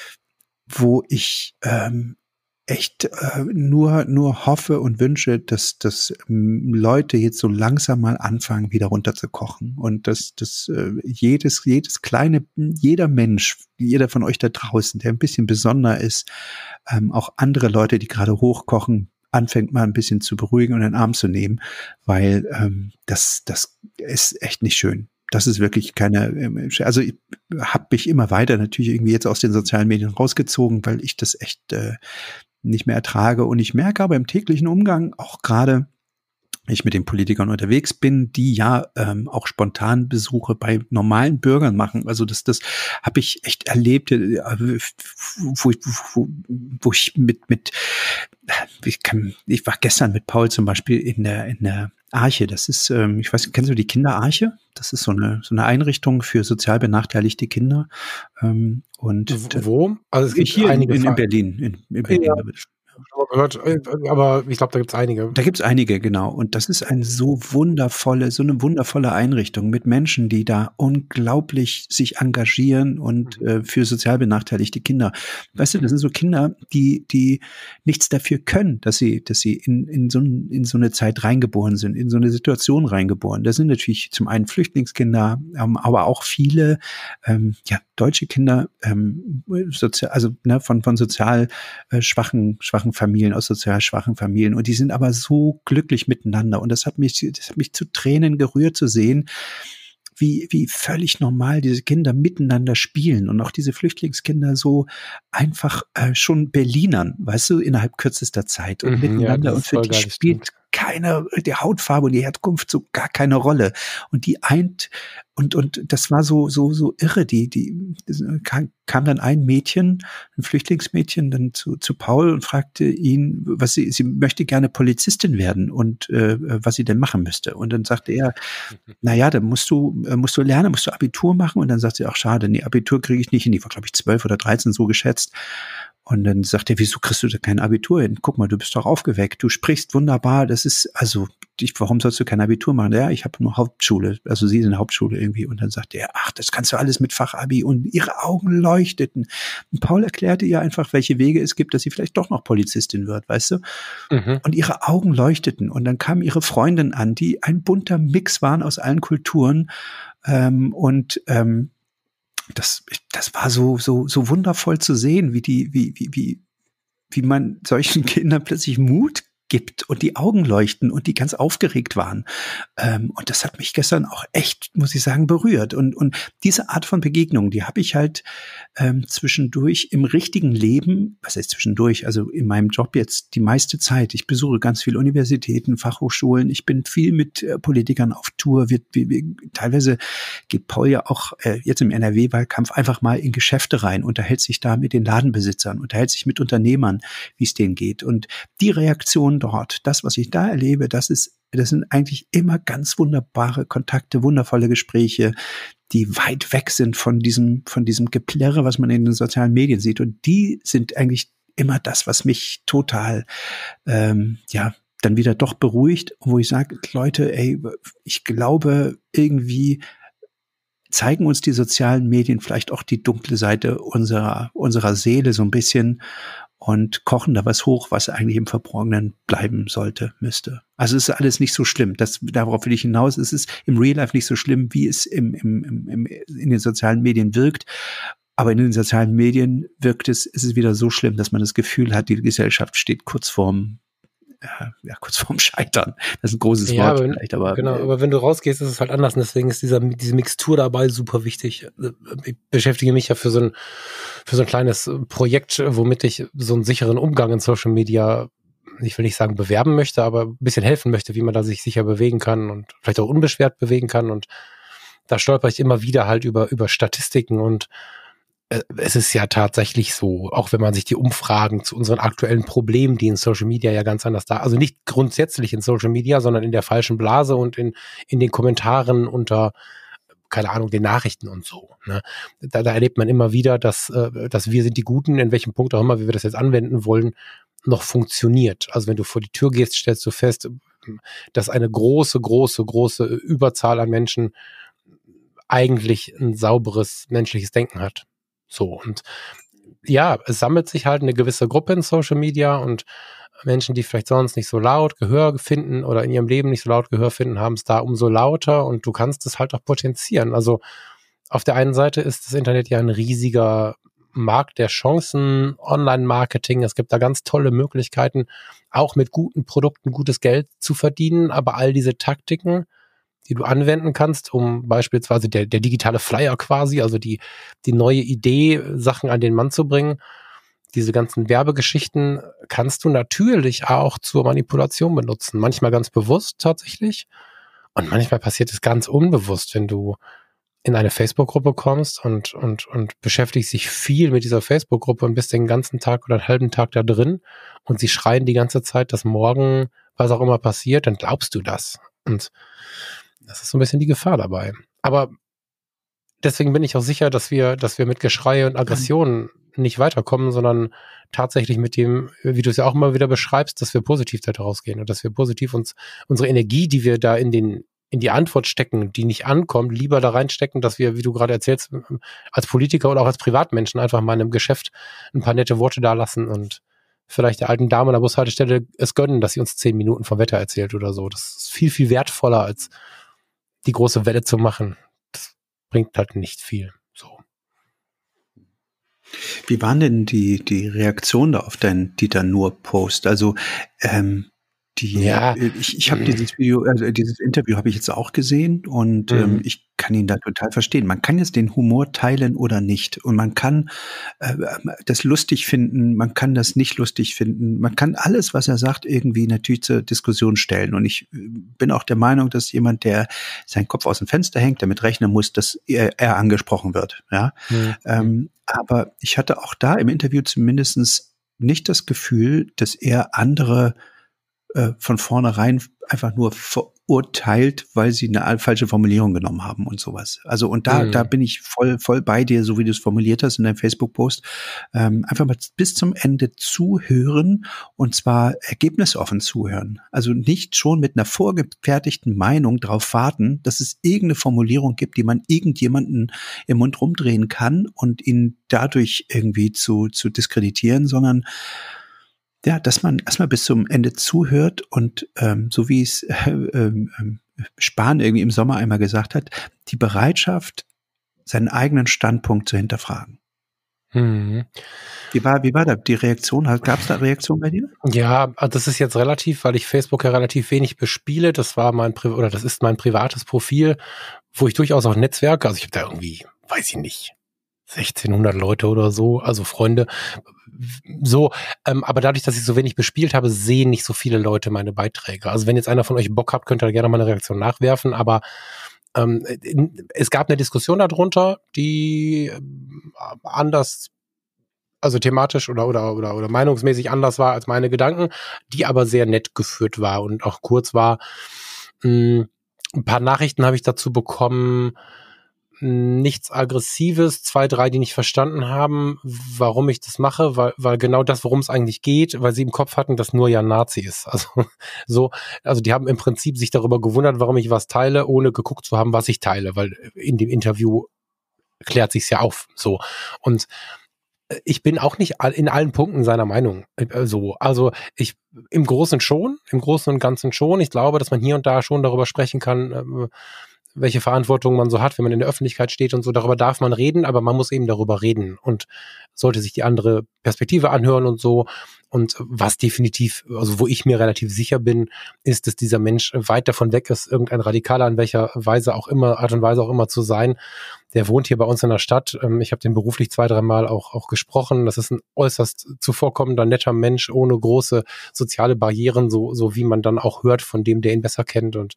wo ich ähm, echt äh, nur nur hoffe und wünsche, dass dass ähm, Leute jetzt so langsam mal anfangen, wieder runterzukochen und dass dass äh, jedes jedes kleine jeder Mensch, jeder von euch da draußen, der ein bisschen besonderer ist, ähm, auch andere Leute, die gerade hochkochen, anfängt mal ein bisschen zu beruhigen und in den Arm zu nehmen, weil ähm, das das ist echt nicht schön. Das ist wirklich keine, also ich habe mich immer weiter natürlich irgendwie jetzt aus den sozialen Medien rausgezogen, weil ich das echt äh, nicht mehr ertrage. Und ich merke aber im täglichen Umgang, auch gerade wenn ich mit den Politikern unterwegs bin, die ja ähm, auch spontan Besuche bei normalen Bürgern machen. Also das, das habe ich echt erlebt, äh, wo, ich, wo, wo ich mit, mit ich, kann, ich war gestern mit Paul zum Beispiel in der in der Arche. Das ist, ähm, ich weiß, kennst du die Kinderarche? Das ist so eine so eine Einrichtung für sozial benachteiligte Kinder. Ähm, und wo? Also es gibt hier einige in, in Berlin. In, in Berlin. Ja. Gehört, aber ich glaube, da gibt's einige. Da gibt's einige, genau. Und das ist eine so wundervolle, so eine wundervolle Einrichtung mit Menschen, die da unglaublich sich engagieren und äh, für sozial benachteiligte Kinder. Weißt du, das sind so Kinder, die die nichts dafür können, dass sie dass sie in in so in so eine Zeit reingeboren sind, in so eine Situation reingeboren. Das sind natürlich zum einen Flüchtlingskinder, ähm, aber auch viele ähm, ja deutsche Kinder, ähm, sozial, also ne, von von sozial äh, schwachen schwachen Familien, aus sozial schwachen Familien. Und die sind aber so glücklich miteinander. Und das hat mich, das hat mich zu Tränen gerührt zu sehen, wie, wie völlig normal diese Kinder miteinander spielen und auch diese Flüchtlingskinder so einfach äh, schon Berlinern, weißt du, innerhalb kürzester Zeit und Mhm, miteinander ja, und für die geil, spielt keine, die Hautfarbe und die Herkunft so gar keine Rolle und die eint und und das war so so so irre, die die kam, kam dann ein Mädchen, ein Flüchtlingsmädchen dann zu zu Paul und fragte ihn, was sie sie möchte gerne Polizistin werden und äh, was sie denn machen müsste und dann sagte er, na ja, dann musst du äh, musst du lernen, musst du Abitur machen und dann sagt sie, ach schade, nee, Abitur kriege ich nicht hin, die war glaube ich zwölf oder dreizehn so geschätzt. Und dann sagt er, wieso kriegst du da kein Abitur hin? Guck mal, du bist doch aufgeweckt, du sprichst wunderbar, das ist, also, ich, warum sollst du kein Abitur machen? Ja, ich habe nur Hauptschule, also sie ist in der Hauptschule irgendwie. Und dann sagt er, ach, das kannst du alles mit Fachabi. Und ihre Augen leuchteten. Und Paul erklärte ihr einfach, welche Wege es gibt, dass sie vielleicht doch noch Polizistin wird, weißt du? Mhm. Und ihre Augen leuchteten. Und dann kam ihre Freundin an, die ein bunter Mix waren aus allen Kulturen. Ähm, und ähm, Das, das war so, so, so wundervoll zu sehen, wie die, wie, wie, wie, wie man solchen Kindern plötzlich Mut gibt und die Augen leuchten und die ganz aufgeregt waren. Ähm, und das hat mich gestern auch echt, muss ich sagen, berührt. Und, und diese Art von Begegnung, die habe ich halt ähm, zwischendurch im richtigen Leben, was heißt zwischendurch, also in meinem Job jetzt die meiste Zeit. Ich besuche ganz viele Universitäten, Fachhochschulen. Ich bin viel mit äh, Politikern auf Tour. Wir, wir, wir, teilweise geht Paul ja auch äh, jetzt im N R W-Wahlkampf einfach mal in Geschäfte rein, unterhält sich da mit den Ladenbesitzern, unterhält sich mit Unternehmern, wie es denen geht. Und die Reaktion dort, das, was ich da erlebe, das ist, das sind eigentlich immer ganz wunderbare Kontakte, wundervolle Gespräche, die weit weg sind von diesem, von diesem Geplärre, was man in den sozialen Medien sieht. Und die sind eigentlich immer das, was mich total, ähm, ja, dann wieder doch beruhigt, wo ich sage, Leute, ey, ich glaube, irgendwie zeigen uns die sozialen Medien vielleicht auch die dunkle Seite unserer, unserer Seele so ein bisschen und kochen da was hoch, was eigentlich im Verborgenen bleiben sollte, müsste. Also es ist alles nicht so schlimm. Das, darauf will ich hinaus. Es ist im Real Life nicht so schlimm, wie es im, im, im, in den sozialen Medien wirkt. Aber in den sozialen Medien wirkt es, ist es wieder so schlimm, dass man das Gefühl hat, die Gesellschaft steht kurz vorm, ja, kurz vorm Scheitern. Das ist ein großes ja, Wort aber, vielleicht, aber. Genau, aber wenn du rausgehst, ist es halt anders. Und deswegen ist dieser, diese Mixtur dabei super wichtig. Ich beschäftige mich ja für so ein, für so ein kleines Projekt, womit ich so einen sicheren Umgang in Social Media, ich will nicht sagen bewerben möchte, aber ein bisschen helfen möchte, wie man da sich sicher bewegen kann und vielleicht auch unbeschwert bewegen kann. Und da stolper ich immer wieder halt über, über Statistiken und es ist ja tatsächlich so, auch wenn man sich die Umfragen zu unseren aktuellen Problemen, die in Social Media ja ganz anders da, also nicht grundsätzlich in Social Media, sondern in der falschen Blase und in, in den Kommentaren unter, keine Ahnung, den Nachrichten und so. Ne? Da, da erlebt man immer wieder, dass, äh, dass wir sind die Guten, in welchem Punkt auch immer, wie wir das jetzt anwenden wollen, noch funktioniert. Also wenn du vor die Tür gehst, stellst du fest, dass eine große, große, große Überzahl an Menschen eigentlich ein sauberes menschliches Denken hat. So, und ja, es sammelt sich halt eine gewisse Gruppe in Social Media und Menschen, die vielleicht sonst nicht so laut Gehör finden oder in ihrem Leben nicht so laut Gehör finden, haben es da umso lauter und du kannst es halt auch potenzieren. Also auf der einen Seite ist das Internet ja ein riesiger Markt der Chancen, Online-Marketing. Es gibt da ganz tolle Möglichkeiten, auch mit guten Produkten gutes Geld zu verdienen, aber all diese Taktiken, die du anwenden kannst, um beispielsweise der, der digitale Flyer quasi, also die, die neue Idee, Sachen an den Mann zu bringen. Diese ganzen Werbegeschichten kannst du natürlich auch zur Manipulation benutzen. Manchmal ganz bewusst tatsächlich. Und manchmal passiert es ganz unbewusst, wenn du in eine Facebook-Gruppe kommst und, und, und beschäftigst dich viel mit dieser Facebook-Gruppe und bist den ganzen Tag oder einen halben Tag da drin und sie schreien die ganze Zeit, dass morgen was auch immer passiert, dann glaubst du das. Und das ist so ein bisschen die Gefahr dabei. Aber deswegen bin ich auch sicher, dass wir, dass wir mit Geschrei und Aggressionen nicht weiterkommen, sondern tatsächlich mit dem, wie du es ja auch immer wieder beschreibst, dass wir positiv da rausgehen und dass wir positiv uns unsere Energie, die wir da in den in die Antwort stecken, die nicht ankommt, lieber da reinstecken, dass wir, wie du gerade erzählst, als Politiker oder auch als Privatmenschen einfach mal in einem Geschäft ein paar nette Worte da lassen und vielleicht der alten Dame an der Bushaltestelle es gönnen, dass sie uns zehn Minuten vom Wetter erzählt oder so. Das ist viel, viel wertvoller als die große Welle zu machen. Das bringt halt nicht viel. So. Wie waren denn die, die Reaktionen da auf deinen Dieter Nuhr-Post? Also, ähm, Die, Ja. ich, ich habe dieses Video, also dieses Interview habe ich jetzt auch gesehen und Mhm. ähm, ich kann ihn da total verstehen. Man kann jetzt den Humor teilen oder nicht und man kann äh, das lustig finden, man kann das nicht lustig finden, man kann alles, was er sagt, irgendwie natürlich zur Diskussion stellen. Und ich bin auch der Meinung, dass jemand, der seinen Kopf aus dem Fenster hängt, damit rechnen muss, dass er, er angesprochen wird. Ja, Mhm. ähm, aber ich hatte auch da im Interview zumindest nicht das Gefühl, dass er andere von vornherein einfach nur verurteilt, weil sie eine falsche Formulierung genommen haben und sowas. Also und da, mhm. da bin ich voll, voll bei dir, so wie du es formuliert hast in deinem Facebook-Post. Ähm, einfach mal bis zum Ende zuhören und zwar ergebnisoffen zuhören. Also nicht schon mit einer vorgefertigten Meinung drauf warten, dass es irgendeine Formulierung gibt, die man irgendjemanden im Mund rumdrehen kann und ihn dadurch irgendwie zu, zu diskreditieren, sondern ja, dass man erstmal bis zum Ende zuhört und ähm, so wie es äh, äh, Spahn irgendwie im Sommer einmal gesagt hat, die Bereitschaft, seinen eigenen Standpunkt zu hinterfragen. Mhm. Wie war, wie war da die Reaktion? Gab es da Reaktion bei dir? Ja, das ist jetzt relativ, weil ich Facebook ja relativ wenig bespiele. Das war mein Pri- oder das ist mein privates Profil, wo ich durchaus auch Netzwerke, also ich habe da irgendwie, weiß ich nicht, sechzehnhundert Leute oder so, also Freunde, so, ähm, aber dadurch, dass ich so wenig bespielt habe, sehen nicht so viele Leute meine Beiträge. Also wenn jetzt einer von euch Bock habt, könnt ihr gerne mal eine Reaktion nachwerfen, aber ähm, es gab eine Diskussion darunter, die anders, also thematisch oder, oder, oder, oder meinungsmäßig anders war als meine Gedanken, die aber sehr nett geführt war und auch kurz war. Mh, ein paar Nachrichten habe ich dazu bekommen, nichts Aggressives, zwei, drei, die nicht verstanden haben, warum ich das mache, weil, weil genau das, worum es eigentlich geht, weil sie im Kopf hatten, dass nur ja Nazi ist. Also so, also die haben im Prinzip sich darüber gewundert, warum ich was teile, ohne geguckt zu haben, was ich teile, weil in dem Interview klärt sich's ja auf. So. Und ich bin auch nicht in allen Punkten seiner Meinung. So, also ich im Großen schon, im Großen und Ganzen schon. Ich glaube, dass man hier und da schon darüber sprechen kann, welche Verantwortung man so hat, wenn man in der Öffentlichkeit steht und so. Darüber darf man reden, aber man muss eben darüber reden und sollte sich die andere Perspektive anhören und so. Und was definitiv, also wo ich mir relativ sicher bin, ist, dass dieser Mensch weit davon weg ist, irgendein Radikaler in welcher Weise auch immer, Art und Weise auch immer zu sein. Der wohnt hier bei uns in der Stadt. Ich habe den beruflich zwei, dreimal auch, auch gesprochen. Das ist ein äußerst zuvorkommender, netter Mensch, ohne große soziale Barrieren, so, so wie man dann auch hört von dem, der ihn besser kennt. Und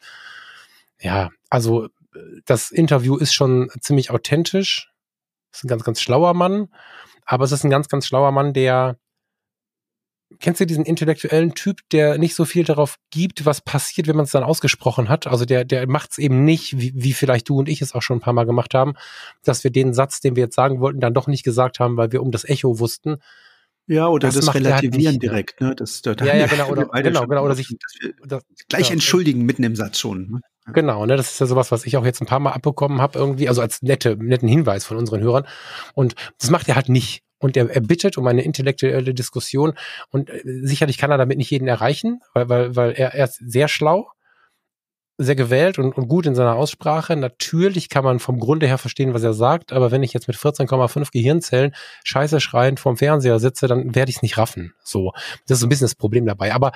ja, also das Interview ist schon ziemlich authentisch. Ist ein ganz, ganz schlauer Mann. Aber es ist ein ganz, ganz schlauer Mann, der, kennst du diesen intellektuellen Typ, der nicht so viel darauf gibt, was passiert, wenn man es dann ausgesprochen hat? Also der, der macht es eben nicht, wie, wie vielleicht du und ich es auch schon ein paar Mal gemacht haben, dass wir den Satz, den wir jetzt sagen wollten, dann doch nicht gesagt haben, weil wir um das Echo wussten. Ja, oder das, das Relativieren halt nicht, direkt, ne? Das, da ja, ja, genau, oder, genau, genau, oder sich das, gleich ja, entschuldigen mitten im Satz schon. Ne? Genau, ne, das ist ja sowas, was ich auch jetzt ein paar Mal abbekommen habe, irgendwie, also als nette, netten Hinweis von unseren Hörern. Und das macht er halt nicht. Und er, er bittet um eine intellektuelle Diskussion. Und äh, sicherlich kann er damit nicht jeden erreichen, weil, weil, weil er, er ist sehr schlau, sehr gewählt und, und gut in seiner Aussprache. Natürlich kann man vom Grunde her verstehen, was er sagt, aber wenn ich jetzt mit vierzehn Komma fünf Gehirnzellen scheiße schreiend vorm Fernseher sitze, dann werde ich es nicht raffen. So, das ist so ein bisschen das Problem dabei. Aber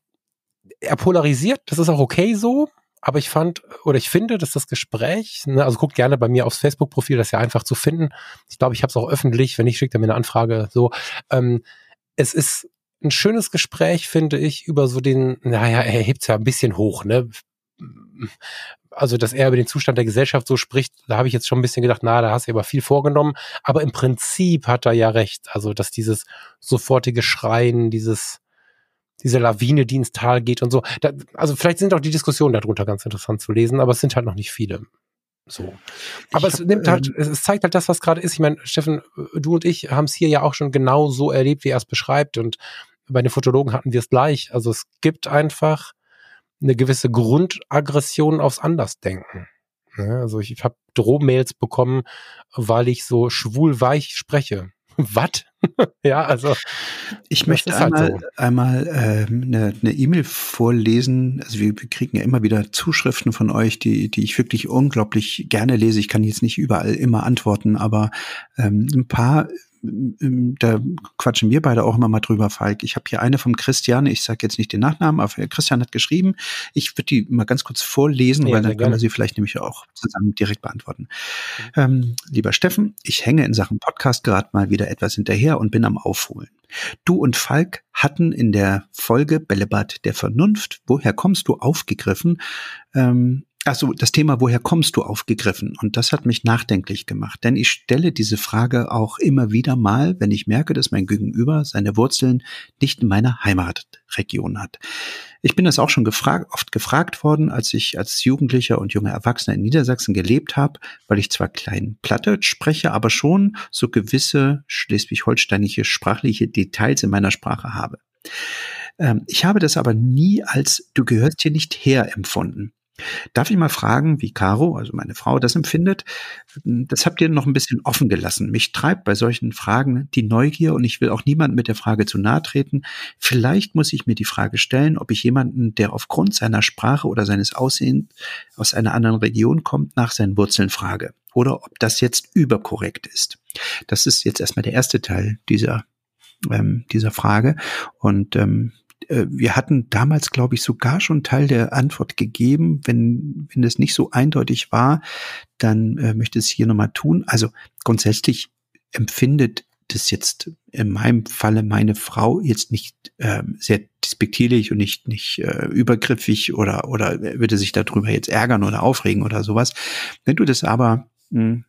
er polarisiert, das ist auch okay so. Aber ich fand, oder ich finde, dass das Gespräch, ne, also guckt gerne bei mir aufs Facebook-Profil, das ist ja einfach zu finden. Ich glaube, ich habe es auch öffentlich, wenn nicht, schickt er mir eine Anfrage. So, ähm, es ist ein schönes Gespräch, finde ich, über so den, naja, er hebt es ja ein bisschen hoch, ne? Also, dass er über den Zustand der Gesellschaft so spricht, da habe ich jetzt schon ein bisschen gedacht, na, da hast du aber viel vorgenommen. Aber im Prinzip hat er ja recht. Also, dass dieses sofortige Schreien, dieses diese Lawine, die ins Tal geht und so. Da, also vielleicht sind auch die Diskussionen darunter ganz interessant zu lesen, aber es sind halt noch nicht viele. So. Aber ich es hab, nimmt halt, ähm, es zeigt halt das, was gerade ist. Ich meine, Steffen, du und ich haben es hier ja auch schon genau so erlebt, wie er es beschreibt. Und bei den Fotologen hatten wir es gleich. Also es gibt einfach eine gewisse Grundaggression aufs Andersdenken. Ja, also ich habe Drohmails bekommen, weil ich so schwul-weich spreche. Was? Ja, also ich möchte einmal, halt so. einmal ähm, eine, eine E-Mail vorlesen. Also wir, wir kriegen ja immer wieder Zuschriften von euch, die, die ich wirklich unglaublich gerne lese. Ich kann jetzt nicht überall immer antworten, aber ähm, ein paar da quatschen wir beide auch immer mal drüber, Falk. Ich habe hier eine vom Christian, ich sage jetzt nicht den Nachnamen, aber Christian hat geschrieben. Ich würde die mal ganz kurz vorlesen, ja, weil dann können wir sie vielleicht nämlich auch zusammen direkt beantworten. Mhm. Ähm, lieber Steffen, ich hänge in Sachen Podcast gerade mal wieder etwas hinterher und bin am Aufholen. Du und Falk hatten in der Folge Bällebad der Vernunft, woher kommst du, aufgegriffen, ähm, Also das Thema, woher kommst du, aufgegriffen. Und das hat mich nachdenklich gemacht. Denn ich stelle diese Frage auch immer wieder mal, wenn ich merke, dass mein Gegenüber seine Wurzeln nicht in meiner Heimatregion hat. Ich bin das auch schon gefragt, oft gefragt worden, als ich als Jugendlicher und junger Erwachsener in Niedersachsen gelebt habe, weil ich zwar klein Plattdeutsch spreche, aber schon so gewisse schleswig-holsteinische sprachliche Details in meiner Sprache habe. Ähm, ich habe das aber nie als "du gehörst hier nicht her" empfunden. Darf ich mal fragen, wie Caro, also meine Frau, das empfindet? Das habt ihr noch ein bisschen offen gelassen. Mich treibt bei solchen Fragen die Neugier und ich will auch niemandem mit der Frage zu nahe treten. Vielleicht muss ich mir die Frage stellen, ob ich jemanden, der aufgrund seiner Sprache oder seines Aussehens aus einer anderen Region kommt, nach seinen Wurzeln frage. Oder ob das jetzt überkorrekt ist. Das ist jetzt erstmal der erste Teil dieser, ähm, dieser Frage. Und ähm, wir hatten damals, glaube ich, sogar schon Teil der Antwort gegeben. Wenn wenn es nicht so eindeutig war, dann äh, möchte ich es hier nochmal tun. Also grundsätzlich empfindet das jetzt in meinem Falle meine Frau jetzt nicht äh, sehr despektierlich und nicht nicht äh, übergriffig oder oder würde sich darüber jetzt ärgern oder aufregen oder sowas. Wenn du das aber mh,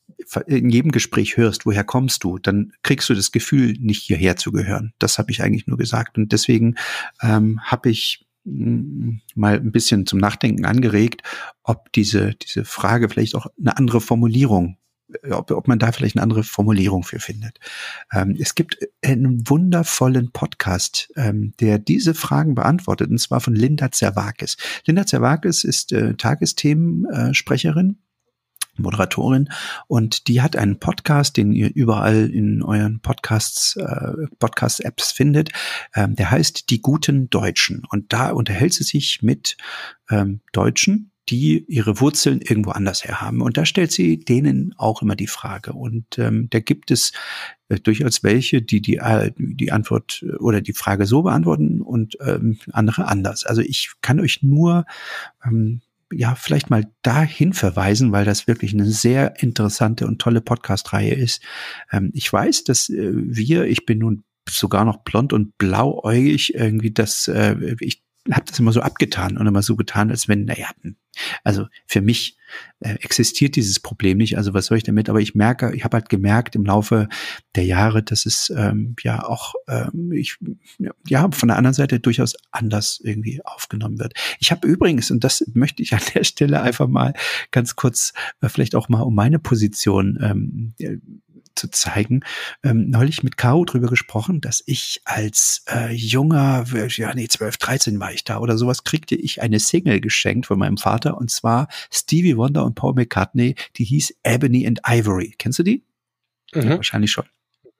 in jedem Gespräch hörst, woher kommst du, dann kriegst du das Gefühl, nicht hierher zu gehören. Das habe ich eigentlich nur gesagt. Und deswegen ähm, habe ich mh, mal ein bisschen zum Nachdenken angeregt, ob diese diese Frage vielleicht auch eine andere Formulierung, ob, ob man da vielleicht eine andere Formulierung für findet. Ähm, es gibt einen wundervollen Podcast, ähm, der diese Fragen beantwortet, und zwar von Linda Zerwakis. Linda Zerwakis ist äh, Tagesthemensprecherin, Moderatorin, und die hat einen Podcast, den ihr überall in euren Podcasts, äh, Podcast-Apps findet. Ähm, der heißt Die guten Deutschen. Und da unterhält sie sich mit ähm, Deutschen, die ihre Wurzeln irgendwo anders her haben. Und da stellt sie denen auch immer die Frage. Und ähm, da gibt es äh, durchaus welche, die die äh, die Antwort oder die Frage so beantworten und ähm, andere anders. Also ich kann euch nur ähm, ja, vielleicht mal dahin verweisen, weil das wirklich eine sehr interessante und tolle Podcast-Reihe ist. Ähm, ich weiß, dass äh, wir, ich bin nun sogar noch blond und blauäugig, irgendwie das, äh, ich habe das immer so abgetan und immer so getan, als wenn, naja, also für mich äh, existiert dieses Problem nicht, also was soll ich damit? Aber ich merke, ich habe halt gemerkt im Laufe der Jahre, dass es ähm, ja auch ähm, ich ja von der anderen Seite durchaus anders irgendwie aufgenommen wird. Ich habe übrigens, und das möchte ich an der Stelle einfach mal ganz kurz, äh, vielleicht auch mal um meine Position ähm, zu zeigen, ähm, neulich mit Caro drüber gesprochen, dass ich als äh, junger, ja nee, zwölf, dreizehn war ich da oder sowas, kriegte ich eine Single geschenkt von meinem Vater, und zwar Stevie Wonder und Paul McCartney, die hieß Ebony and Ivory. Kennst du die? Mhm. Ja, wahrscheinlich schon.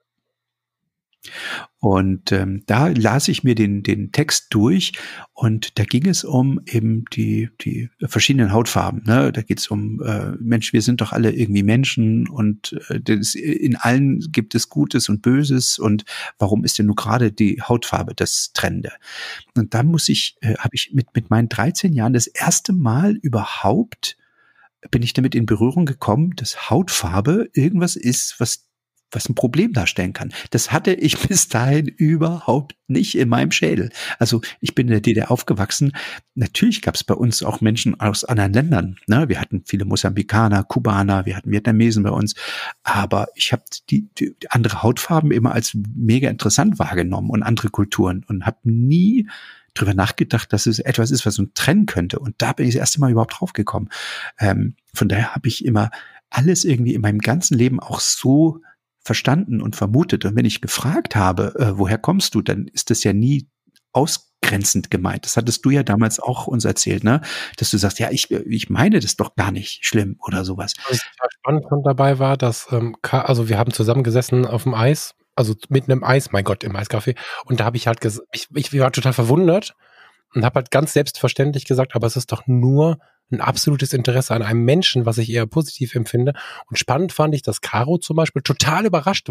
Und ähm, da las ich mir den den Text durch, und da ging es um eben die die verschiedenen Hautfarben. Ne? Da geht es um äh, Mensch, wir sind doch alle irgendwie Menschen, und äh, das, in allen gibt es Gutes und Böses, und warum ist denn nur gerade die Hautfarbe das Trennende? Und da muss ich, äh, habe ich mit mit meinen dreizehn Jahren das erste Mal überhaupt bin ich damit in Berührung gekommen, dass Hautfarbe irgendwas ist, was was ein Problem darstellen kann. Das hatte ich bis dahin überhaupt nicht in meinem Schädel. Also ich bin in der D D R aufgewachsen. Natürlich gab es bei uns auch Menschen aus anderen Ländern. Ne? Wir hatten viele Mosambikaner, Kubaner, wir hatten Vietnamesen bei uns. Aber ich habe die, die andere Hautfarben immer als mega interessant wahrgenommen und andere Kulturen, und habe nie drüber nachgedacht, dass es etwas ist, was uns trennen könnte. Und da bin ich das erste Mal überhaupt drauf gekommen. Ähm, von daher habe ich immer alles irgendwie in meinem ganzen Leben auch so verstanden und vermutet. Und wenn ich gefragt habe, äh, woher kommst du, dann ist das ja nie ausgrenzend gemeint. Das hattest du ja damals auch uns erzählt, ne? Dass du sagst, ja, ich ich meine das doch gar nicht schlimm oder sowas. Was total spannend von dabei war, dass, ähm, also wir haben zusammengesessen auf dem Eis, also mitten im Eis, mein Gott, im Eiscafé. Und da habe ich halt gesagt, ich, ich war total verwundert und habe halt ganz selbstverständlich gesagt, aber es ist doch nur ein absolutes Interesse an einem Menschen, was ich eher positiv empfinde. Und spannend fand ich, dass Caro zum Beispiel total überrascht war.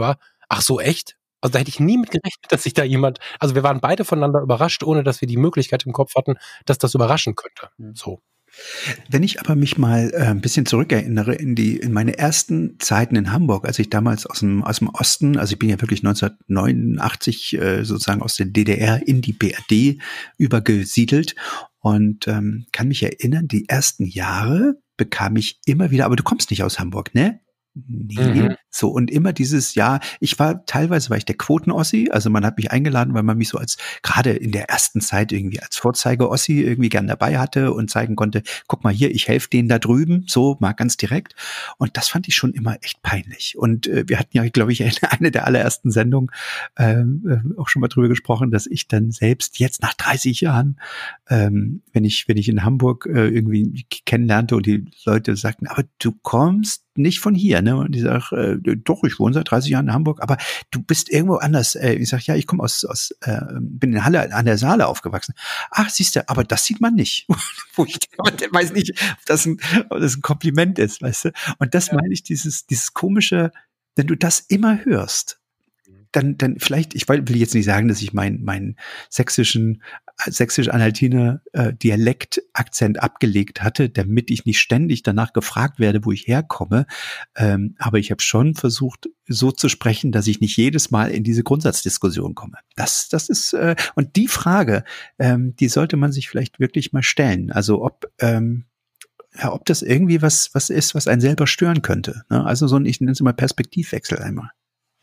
Ach so, echt? Also da hätte ich nie mit gerechnet, dass sich da jemand, also wir waren beide voneinander überrascht, ohne dass wir die Möglichkeit im Kopf hatten, dass das überraschen könnte. So. Wenn ich aber mich mal äh, ein bisschen zurückerinnere in die in meine ersten Zeiten in Hamburg, als ich damals aus dem aus dem Osten, also ich bin ja wirklich neunzehnhundertneunundachtzig äh, sozusagen aus der D D R in die B R D übergesiedelt und ähm, kann mich erinnern, die ersten Jahre bekam ich immer wieder, aber du kommst nicht aus Hamburg, ne? Nee, mhm. So und immer dieses Jahr, ich war, teilweise war ich der Quoten-Ossi, also man hat mich eingeladen, weil man mich so als, gerade in der ersten Zeit irgendwie als Vorzeige-Ossi irgendwie gern dabei hatte und zeigen konnte, guck mal hier, ich helfe denen da drüben, so mal ganz direkt und das fand ich schon immer echt peinlich und äh, wir hatten ja, glaube ich, eine der allerersten Sendungen ähm, auch schon mal drüber gesprochen, dass ich dann selbst jetzt nach dreißig Jahren, ähm, wenn ich, wenn ich in Hamburg äh, irgendwie kennenlernte und die Leute sagten, aber du kommst nicht von hier, ne? Und ich sage, äh, doch, ich wohne seit dreißig Jahren in Hamburg, aber du bist irgendwo anders. Äh, ich sage, ja, ich komme aus, aus äh, bin in Halle an der Saale aufgewachsen. Ach, siehst du, aber das sieht man nicht. Wo ich weiß nicht, ob das, ein, ob das ein Kompliment ist, weißt du? Und das ja. meine ich, dieses, dieses komische, wenn du das immer hörst, dann, dann vielleicht, ich will jetzt nicht sagen, dass ich meinen meinen sächsischen, sächsisch-anhaltiner äh, Dialektakzent abgelegt hatte, damit ich nicht ständig danach gefragt werde, wo ich herkomme. Ähm, aber ich habe schon versucht, so zu sprechen, dass ich nicht jedes Mal in diese Grundsatzdiskussion komme. Das, das ist, äh, und die Frage, ähm, die sollte man sich vielleicht wirklich mal stellen. Also ob, ähm, ja, ob das irgendwie was, was ist, was einen selber stören könnte. Ne? Also so ein, ich nenne es mal Perspektivwechsel einmal.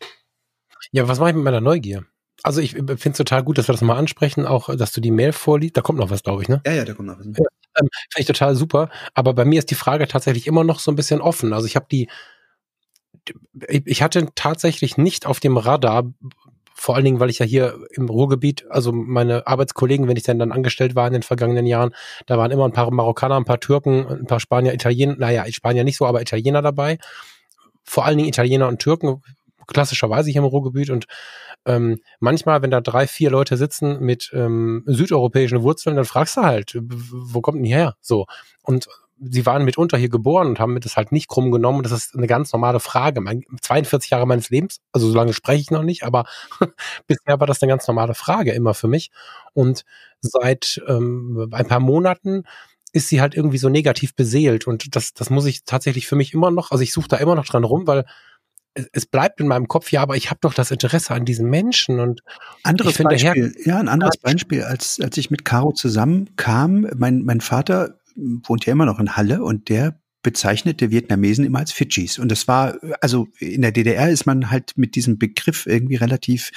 Ja, was mache ich mit meiner Neugier? Also ich finde es total gut, dass wir das mal ansprechen, auch, dass du die Mail vorliest. Da kommt noch was, glaube ich, ne? Ja, ja, da kommt noch was. Ja, ähm, finde ich total super. Aber bei mir ist die Frage tatsächlich immer noch so ein bisschen offen. Also ich habe die, ich hatte tatsächlich nicht auf dem Radar, vor allen Dingen, weil ich ja hier im Ruhrgebiet, also meine Arbeitskollegen, wenn ich dann dann angestellt war in den vergangenen Jahren, da waren immer ein paar Marokkaner, ein paar Türken, ein paar Spanier, Italiener, naja, Spanier nicht so, aber Italiener dabei. Vor allen Dingen Italiener und Türken, klassischerweise hier im Ruhrgebiet und ähm, manchmal, wenn da drei, vier Leute sitzen mit ähm, südeuropäischen Wurzeln, dann fragst du halt, wo kommt denn die her? So. Und sie waren mitunter hier geboren und haben mir das halt nicht krumm genommen und das ist eine ganz normale Frage. Mein, zweiundvierzig Jahre meines Lebens, also so lange spreche ich noch nicht, aber bisher war das eine ganz normale Frage immer für mich und seit ähm, ein paar Monaten ist sie halt irgendwie so negativ beseelt und das, das muss ich tatsächlich für mich immer noch, also ich suche da immer noch dran rum, weil es bleibt in meinem Kopf, ja, aber ich habe doch das Interesse an diesen Menschen und anderes ich finde, Beispiel, ja, ein anderes Beispiel, als als ich mit Caro zusammenkam, mein mein Vater wohnt ja immer noch in Halle und der bezeichnete Vietnamesen immer als Fidschis und das war, also in der D D R ist man halt mit diesem Begriff irgendwie relativ,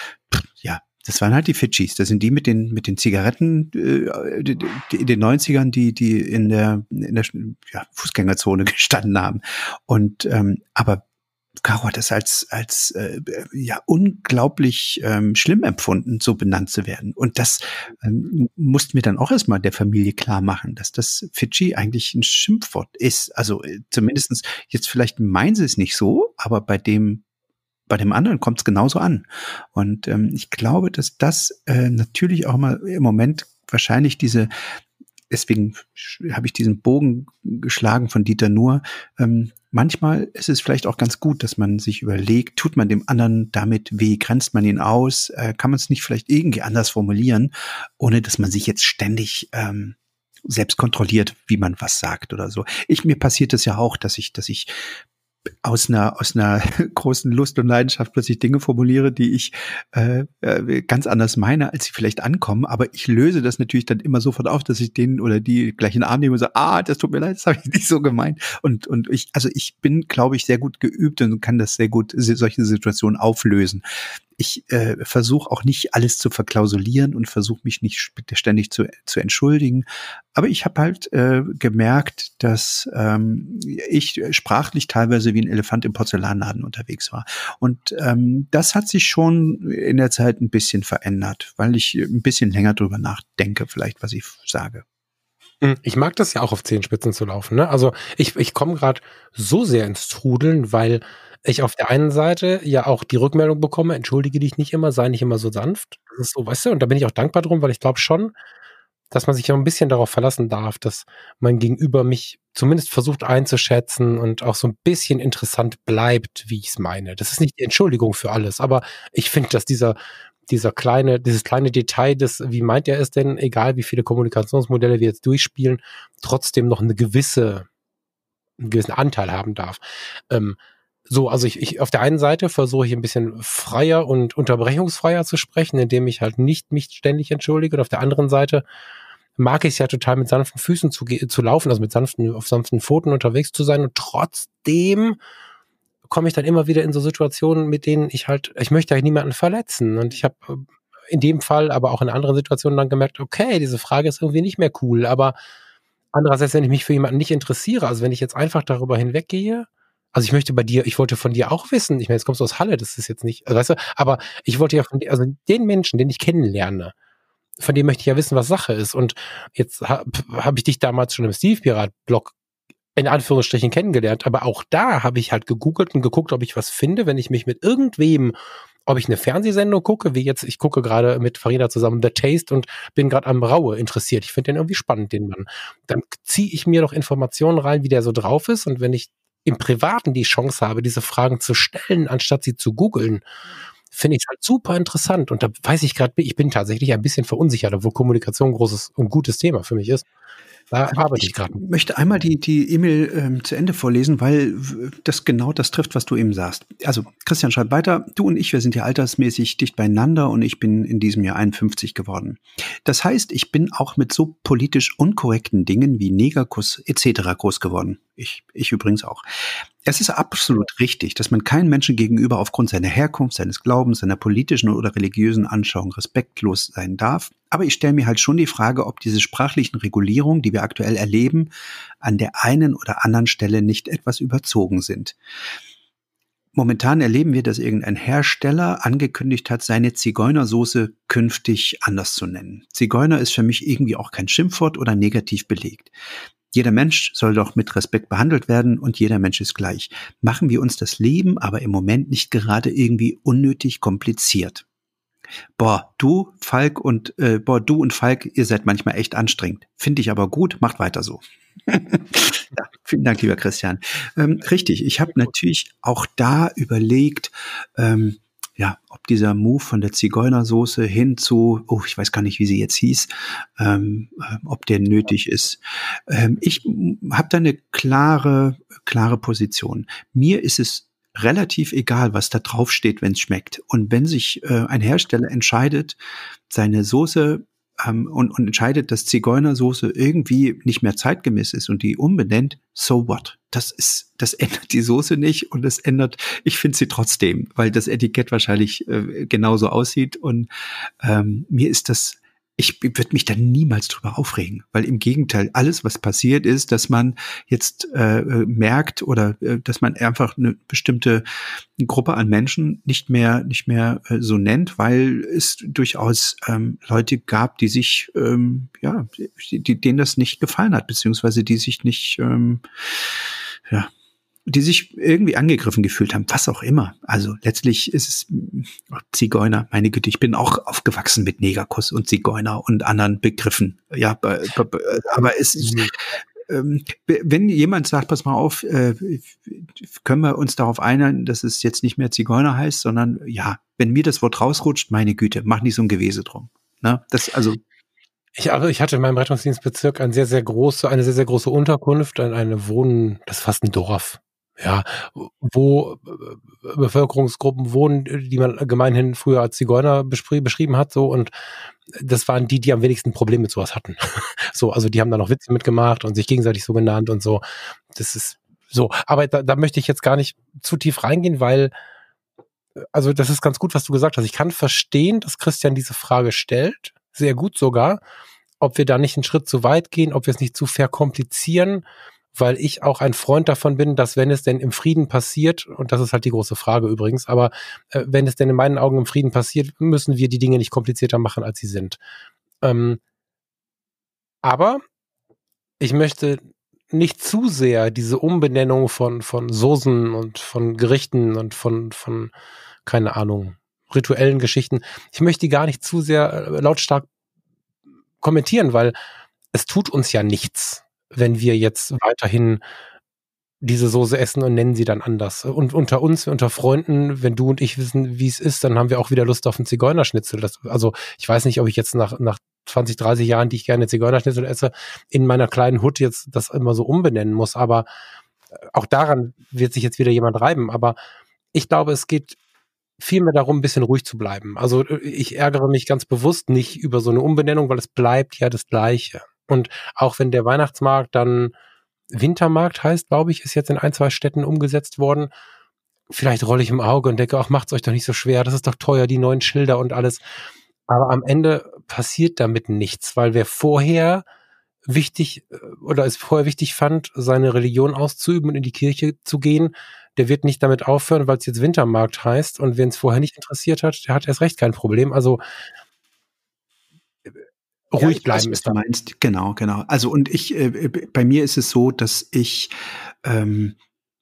ja, das waren halt die Fidschis. Das sind die mit den mit den Zigaretten äh, die, die in den neunzigern, die die in der in der ja, Fußgängerzone gestanden haben und ähm, aber Caro hat es als als äh, ja unglaublich ähm, schlimm empfunden, so benannt zu werden. Und das ähm, mussten wir dann auch erstmal der Familie klar machen, dass das Fidschi eigentlich ein Schimpfwort ist. Also äh, zumindestens jetzt vielleicht meinen sie es nicht so, aber bei dem bei dem anderen kommt es genauso an. Und ähm, ich glaube, dass das äh, natürlich auch mal im Moment wahrscheinlich diese Deswegen habe ich diesen Bogen geschlagen von Dieter Nuhr. Ähm, manchmal ist es vielleicht auch ganz gut, dass man sich überlegt, tut man dem anderen damit weh, grenzt man ihn aus, äh, kann man es nicht vielleicht irgendwie anders formulieren, ohne dass man sich jetzt ständig ähm, selbst kontrolliert, wie man was sagt oder so. Ich, mir passiert es ja auch, dass ich, dass ich aus einer aus einer großen Lust und Leidenschaft plötzlich Dinge formuliere, die ich äh, äh, ganz anders meine, als sie vielleicht ankommen. Aber ich löse das natürlich dann immer sofort auf, dass ich den oder die gleich in den Arm nehme und sage, ah, das tut mir leid, das habe ich nicht so gemeint. Und und ich, also ich bin, glaube ich, sehr gut geübt und kann das sehr gut, solche Situationen auflösen. Ich äh, versuche auch nicht alles zu verklausulieren und versuche mich nicht ständig zu, zu entschuldigen. Aber ich habe halt äh, gemerkt, dass ähm, ich sprachlich teilweise wie ein Elefant im Porzellanladen unterwegs war. Und ähm, das hat sich schon in der Zeit ein bisschen verändert, weil ich ein bisschen länger drüber nachdenke, vielleicht, was ich sage. Ich mag das ja auch auf Zehenspitzen zu laufen. Ne? Also ich, ich komme gerade so sehr ins Trudeln, weil ich auf der einen Seite ja auch die Rückmeldung bekomme, entschuldige dich nicht immer, sei nicht immer so sanft. Das ist so, weißt du, und da bin ich auch dankbar drum, weil ich glaube schon, dass man sich ja ein bisschen darauf verlassen darf, dass mein Gegenüber mich zumindest versucht einzuschätzen und auch so ein bisschen interessant bleibt, wie ich es meine. Das ist nicht die Entschuldigung für alles, aber ich finde, dass dieser dieser kleine, dieses kleine Detail des, wie meint er es denn, egal wie viele Kommunikationsmodelle wir jetzt durchspielen, trotzdem noch eine gewisse, einen gewissen Anteil haben darf. Ähm, so, also ich, ich auf der einen Seite versuche ich ein bisschen freier und unterbrechungsfreier zu sprechen, indem ich halt nicht mich ständig entschuldige, und auf der anderen Seite mag ich es ja total, mit sanften Füßen zu, zu laufen, also mit sanften, auf sanften Pfoten unterwegs zu sein, und trotzdem komme ich dann immer wieder in so Situationen, mit denen ich halt, ich möchte eigentlich niemanden verletzen. Und ich habe in dem Fall, aber auch in anderen Situationen dann gemerkt, okay, diese Frage ist irgendwie nicht mehr cool. Aber andererseits, wenn ich mich für jemanden nicht interessiere, also wenn ich jetzt einfach darüber hinweggehe, also ich möchte bei dir, ich wollte von dir auch wissen, ich meine, jetzt kommst du aus Halle, das ist jetzt nicht, also weißt du, aber ich wollte ja von dir, also den Menschen, den ich kennenlerne, von dem möchte ich ja wissen, was Sache ist. Und jetzt habe hab ich dich damals schon im Steve-Pirat-Blog in Anführungsstrichen kennengelernt, aber auch da habe ich halt gegoogelt und geguckt, ob ich was finde, wenn ich mich mit irgendwem, ob ich eine Fernsehsendung gucke, wie jetzt, ich gucke gerade mit Farina zusammen The Taste und bin gerade am Raue interessiert. Ich finde den irgendwie spannend, den Mann. Dann ziehe ich mir doch Informationen rein, wie der so drauf ist, und wenn ich im Privaten die Chance habe, diese Fragen zu stellen, anstatt sie zu googeln, finde ich es halt super interessant. Und da weiß ich gerade, ich bin tatsächlich ein bisschen verunsichert, obwohl Kommunikation ein großes und gutes Thema für mich ist. Da arbeite ich gerade. Ich möchte einmal die die E-Mail ähm, zu Ende vorlesen, weil das genau das trifft, was du eben sagst. Also Christian schreibt weiter, du und ich, wir sind ja altersmäßig dicht beieinander, und ich bin in diesem Jahr einundfünfzig geworden. Das heißt, ich bin auch mit so politisch unkorrekten Dingen wie Negerkuss et cetera groß geworden. Ich, ich übrigens auch. Es ist absolut richtig, dass man keinem Menschen gegenüber aufgrund seiner Herkunft, seines Glaubens, seiner politischen oder religiösen Anschauung respektlos sein darf. Aber ich stelle mir halt schon die Frage, ob diese sprachlichen Regulierungen, die wir aktuell erleben, an der einen oder anderen Stelle nicht etwas überzogen sind. Momentan erleben wir, dass irgendein Hersteller angekündigt hat, seine Zigeunersoße künftig anders zu nennen. Zigeuner ist für mich irgendwie auch kein Schimpfwort oder negativ belegt. Jeder Mensch soll doch mit Respekt behandelt werden, und jeder Mensch ist gleich. Machen wir uns das Leben aber im Moment nicht gerade irgendwie unnötig kompliziert. Boah, du, Falk und äh, boah, du und Falk, ihr seid manchmal echt anstrengend. Finde ich aber gut, macht weiter so. Ja, vielen Dank, lieber Christian. Ähm, richtig, ich habe natürlich auch da überlegt, ähm, ja, ob dieser Move von der Zigeunersoße hin zu, oh, ich weiß gar nicht, wie sie jetzt hieß, ähm, äh, ob der nötig ist. Ähm, ich habe da eine klare, klare Position. Mir ist es relativ egal, was da drauf steht, wenn es schmeckt. Und wenn sich äh, ein Hersteller entscheidet, seine Soße ähm, und, und entscheidet, dass Zigeunersoße irgendwie nicht mehr zeitgemäß ist und die umbenennt, so what? Das ist, das ändert die Soße nicht, und das ändert, ich finde sie trotzdem, weil das Etikett wahrscheinlich äh, genauso aussieht, und ähm, mir ist das, ich würde mich da niemals drüber aufregen, weil im Gegenteil, alles, was passiert ist, dass man jetzt äh, merkt oder äh, dass man einfach eine bestimmte Gruppe an Menschen nicht mehr nicht mehr äh, so nennt, weil es durchaus ähm, Leute gab, die sich, ähm, ja, die, die, denen das nicht gefallen hat, beziehungsweise die sich nicht, ähm, ja, die sich irgendwie angegriffen gefühlt haben, was auch immer. Also letztlich ist es Zigeuner, meine Güte, ich bin auch aufgewachsen mit Negerkuss und Zigeuner und anderen Begriffen. Ja, aber es ist, ähm, wenn jemand sagt, pass mal auf, äh, können wir uns darauf einigen, dass es jetzt nicht mehr Zigeuner heißt, sondern ja, wenn mir das Wort rausrutscht, meine Güte, mach nicht so ein Gewese drum. Na, das, also, Ich, also ich hatte in meinem Rettungsdienstbezirk ein sehr, sehr große, eine sehr, sehr große Unterkunft, eine Wohn, das ist fast ein Dorf. Ja, wo Bevölkerungsgruppen wohnen, die man gemeinhin früher als Zigeuner beschrieben hat, so, und das waren die, die am wenigsten Probleme mit sowas hatten. So, also die haben da noch Witze mitgemacht und sich gegenseitig so genannt und so. Das ist so, aber da, da möchte ich jetzt gar nicht zu tief reingehen, weil, also das ist ganz gut, was du gesagt hast. Ich kann verstehen, dass Christian diese Frage stellt, sehr gut sogar, ob wir da nicht einen Schritt zu weit gehen, ob wir es nicht zu verkomplizieren, weil ich auch ein Freund davon bin, dass wenn es denn im Frieden passiert, und das ist halt die große Frage übrigens, aber äh, wenn es denn in meinen Augen im Frieden passiert, müssen wir die Dinge nicht komplizierter machen, als sie sind. Ähm, aber ich möchte nicht zu sehr diese Umbenennung von von Soßen und von Gerichten und von, von keine Ahnung, rituellen Geschichten, ich möchte die gar nicht zu sehr äh, lautstark kommentieren, weil es tut uns ja nichts, wenn wir jetzt weiterhin diese Soße essen und nennen sie dann anders. Und unter uns, unter Freunden, wenn du und ich wissen, wie es ist, dann haben wir auch wieder Lust auf einen Zigeunerschnitzel. Das, also ich weiß nicht, ob ich jetzt nach, nach zwanzig, dreißig Jahren, die ich gerne Zigeunerschnitzel esse, in meiner kleinen Hut jetzt das immer so umbenennen muss. Aber auch daran wird sich jetzt wieder jemand reiben. Aber ich glaube, es geht vielmehr darum, ein bisschen ruhig zu bleiben. Also ich ärgere mich ganz bewusst nicht über so eine Umbenennung, weil es bleibt ja das Gleiche. Und auch wenn der Weihnachtsmarkt dann Wintermarkt heißt, glaube ich, ist jetzt in ein, zwei Städten umgesetzt worden. Vielleicht rolle ich im Auge und denke, ach, macht's euch doch nicht so schwer, das ist doch teuer, die neuen Schilder und alles. Aber am Ende passiert damit nichts, weil wer vorher wichtig oder es vorher wichtig fand, seine Religion auszuüben und in die Kirche zu gehen, der wird nicht damit aufhören, weil es jetzt Wintermarkt heißt. Und wen es vorher nicht interessiert hat, der hat erst recht kein Problem. Also ruhig ja, bleiben weiß, ist was du meinst. Genau, genau. Also und ich, äh, bei mir ist es so, dass ich ähm,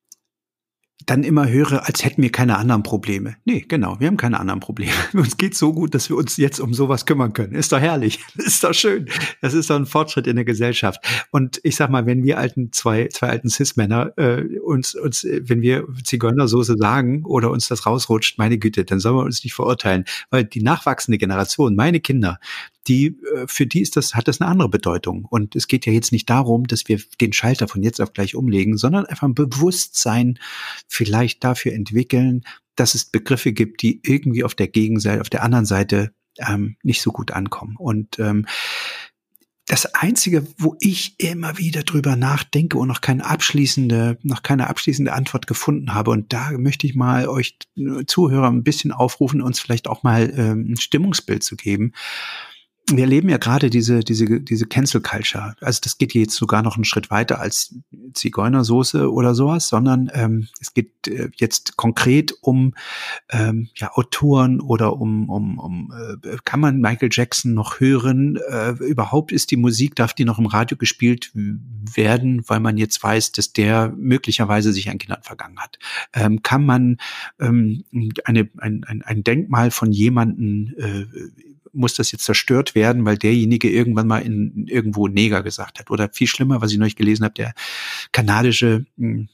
dann immer höre, als hätten wir keine anderen Probleme. Nee, genau, wir haben keine anderen Probleme. Uns geht so gut, dass wir uns jetzt um sowas kümmern können. Ist doch herrlich. Ist doch schön. Das ist doch ein Fortschritt in der Gesellschaft. Und ich sag mal, wenn wir alten, zwei, zwei alten Cis-Männer äh, uns, uns, wenn wir Zigeunersoße sagen oder uns das rausrutscht, meine Güte, dann sollen wir uns nicht verurteilen. Weil die nachwachsende Generation, meine Kinder, die, für die ist das, hat das eine andere Bedeutung. Und es geht ja jetzt nicht darum, dass wir den Schalter von jetzt auf gleich umlegen, sondern einfach ein Bewusstsein vielleicht dafür entwickeln, dass es Begriffe gibt, die irgendwie auf der Gegenseite, auf der anderen Seite ähm, nicht so gut ankommen. Und ähm, das Einzige, wo ich immer wieder drüber nachdenke und noch keine abschließende, noch keine abschließende Antwort gefunden habe, und da möchte ich mal euch Zuhörer ein bisschen aufrufen, uns vielleicht auch mal ähm, ein Stimmungsbild zu geben. Wir erleben ja gerade diese diese diese Cancel Culture. Also das geht jetzt sogar noch einen Schritt weiter als Zigeunersoße oder sowas, sondern ähm, es geht äh, jetzt konkret um ähm, ja Autoren oder um um um äh, kann man Michael Jackson noch hören? Äh, überhaupt ist die Musik, darf die noch im Radio gespielt werden, weil man jetzt weiß, dass der möglicherweise sich an Kindern vergangen hat? Ähm, kann man ähm, eine ein, ein ein Denkmal von jemanden äh, muss das jetzt zerstört werden, weil derjenige irgendwann mal in irgendwo Neger gesagt hat. Oder viel schlimmer, was ich neulich gelesen habe, der kanadische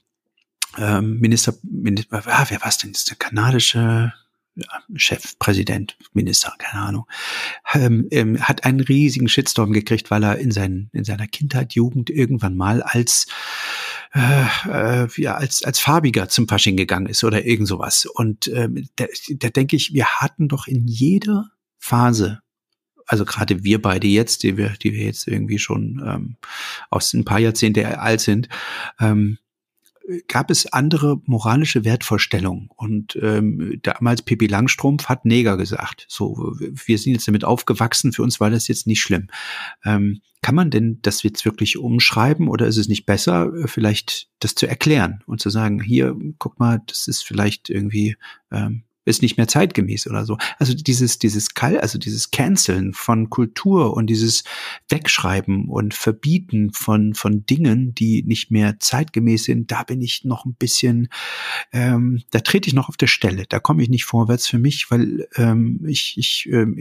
ähm, Minister, Minister ah, wer war es denn? Das ist der kanadische ja, Chef, Präsident, Minister, keine Ahnung, ähm, ähm, hat einen riesigen Shitstorm gekriegt, weil er in, seinen, in seiner Kindheit, Jugend irgendwann mal als äh, äh, ja, als als Farbiger zum Fasching gegangen ist oder irgend sowas. Und ähm, da, da denke ich, wir hatten doch in jeder Phase, also gerade wir beide jetzt, die wir, die wir jetzt irgendwie schon ähm, aus ein paar Jahrzehnte alt sind, ähm, gab es andere moralische Wertvorstellungen. Und ähm, damals Pippi Langstrumpf hat Neger gesagt. So, wir sind jetzt damit aufgewachsen, für uns war das jetzt nicht schlimm. Ähm, kann man denn das jetzt wirklich umschreiben oder ist es nicht besser, vielleicht das zu erklären und zu sagen, hier, guck mal, das ist vielleicht irgendwie ähm, ist nicht mehr zeitgemäß oder so. Also dieses, dieses Kal, also dieses Canceln von Kultur und dieses Wegschreiben und Verbieten von, von Dingen, die nicht mehr zeitgemäß sind, da bin ich noch ein bisschen, ähm, da trete ich noch auf der Stelle. Da komme ich nicht vorwärts für mich, weil ähm, ich, ich, ähm,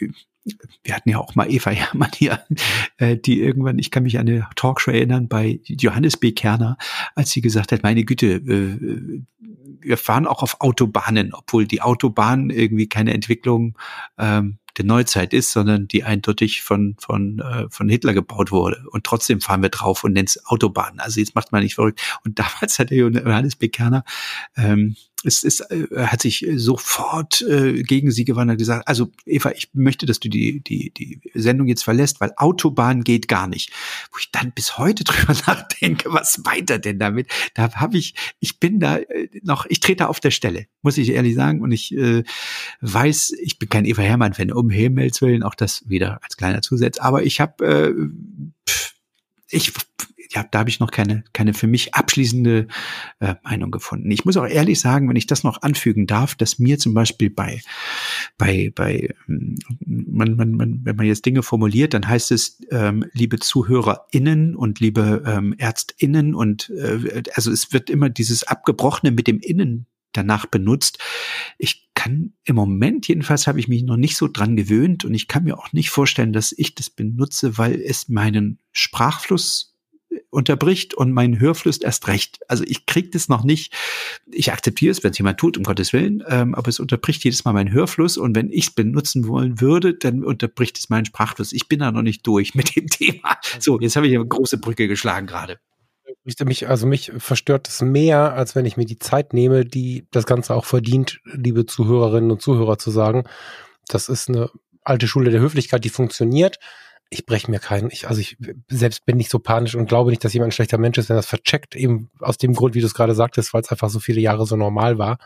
wir hatten ja auch mal Eva Herrmann hier, äh, die irgendwann, ich kann mich an eine Talkshow erinnern bei Johannes B. Kerner, als sie gesagt hat, meine Güte, äh, wir fahren auch auf Autobahnen, obwohl die Autobahn irgendwie keine Entwicklung ähm, der Neuzeit ist, sondern die eindeutig von von äh, von Hitler gebaut wurde. Und trotzdem fahren wir drauf und nennen es Autobahn. Also jetzt macht man nicht verrückt. Und damals hat der Johannes B. Kerner ähm, es ist, äh, hat sich sofort äh, gegen sie gewandt und gesagt, also Eva, ich möchte, dass du die die die Sendung jetzt verlässt, weil Autobahn geht gar nicht. Wo ich dann bis heute drüber nachdenke, was meint er denn damit? Da habe ich, ich bin da äh, noch, ich trete auf der Stelle, muss ich ehrlich sagen. Und ich äh, weiß, ich bin kein Eva Herrmann-Fan, um Himmels Willen, auch das wieder als kleiner Zusatz. Aber ich habe, äh, ich ja, da habe ich noch keine keine für mich abschließende äh, Meinung gefunden. Ich muss auch ehrlich sagen, wenn ich das noch anfügen darf, dass mir zum Beispiel bei bei bei man, man, man wenn man jetzt Dinge formuliert, dann heißt es ähm, liebe ZuhörerInnen und liebe ähm, ÄrztInnen und äh, also es wird immer dieses Abgebrochene mit dem Innen danach benutzt. Ich kann im Moment jedenfalls habe ich mich noch nicht so dran gewöhnt und ich kann mir auch nicht vorstellen, dass ich das benutze, weil es meinen Sprachfluss unterbricht und mein Hörfluss erst recht. Also ich kriege das noch nicht, ich akzeptiere es, wenn es jemand tut, um Gottes Willen, ähm, aber es unterbricht jedes Mal meinen Hörfluss und wenn ich es benutzen wollen würde, dann unterbricht es meinen Sprachfluss. Ich bin da noch nicht durch mit dem Thema. So, jetzt habe ich eine große Brücke geschlagen gerade. Mich, also mich verstört es mehr, als wenn ich mir die Zeit nehme, die das Ganze auch verdient, liebe Zuhörerinnen und Zuhörer, zu sagen. Das ist eine alte Schule der Höflichkeit, die funktioniert. Ich breche mir keinen, ich, also ich selbst bin nicht so panisch und glaube nicht, dass jemand ein schlechter Mensch ist, wenn das vercheckt, eben aus dem Grund, wie du es gerade sagtest, weil es einfach so viele Jahre so normal war.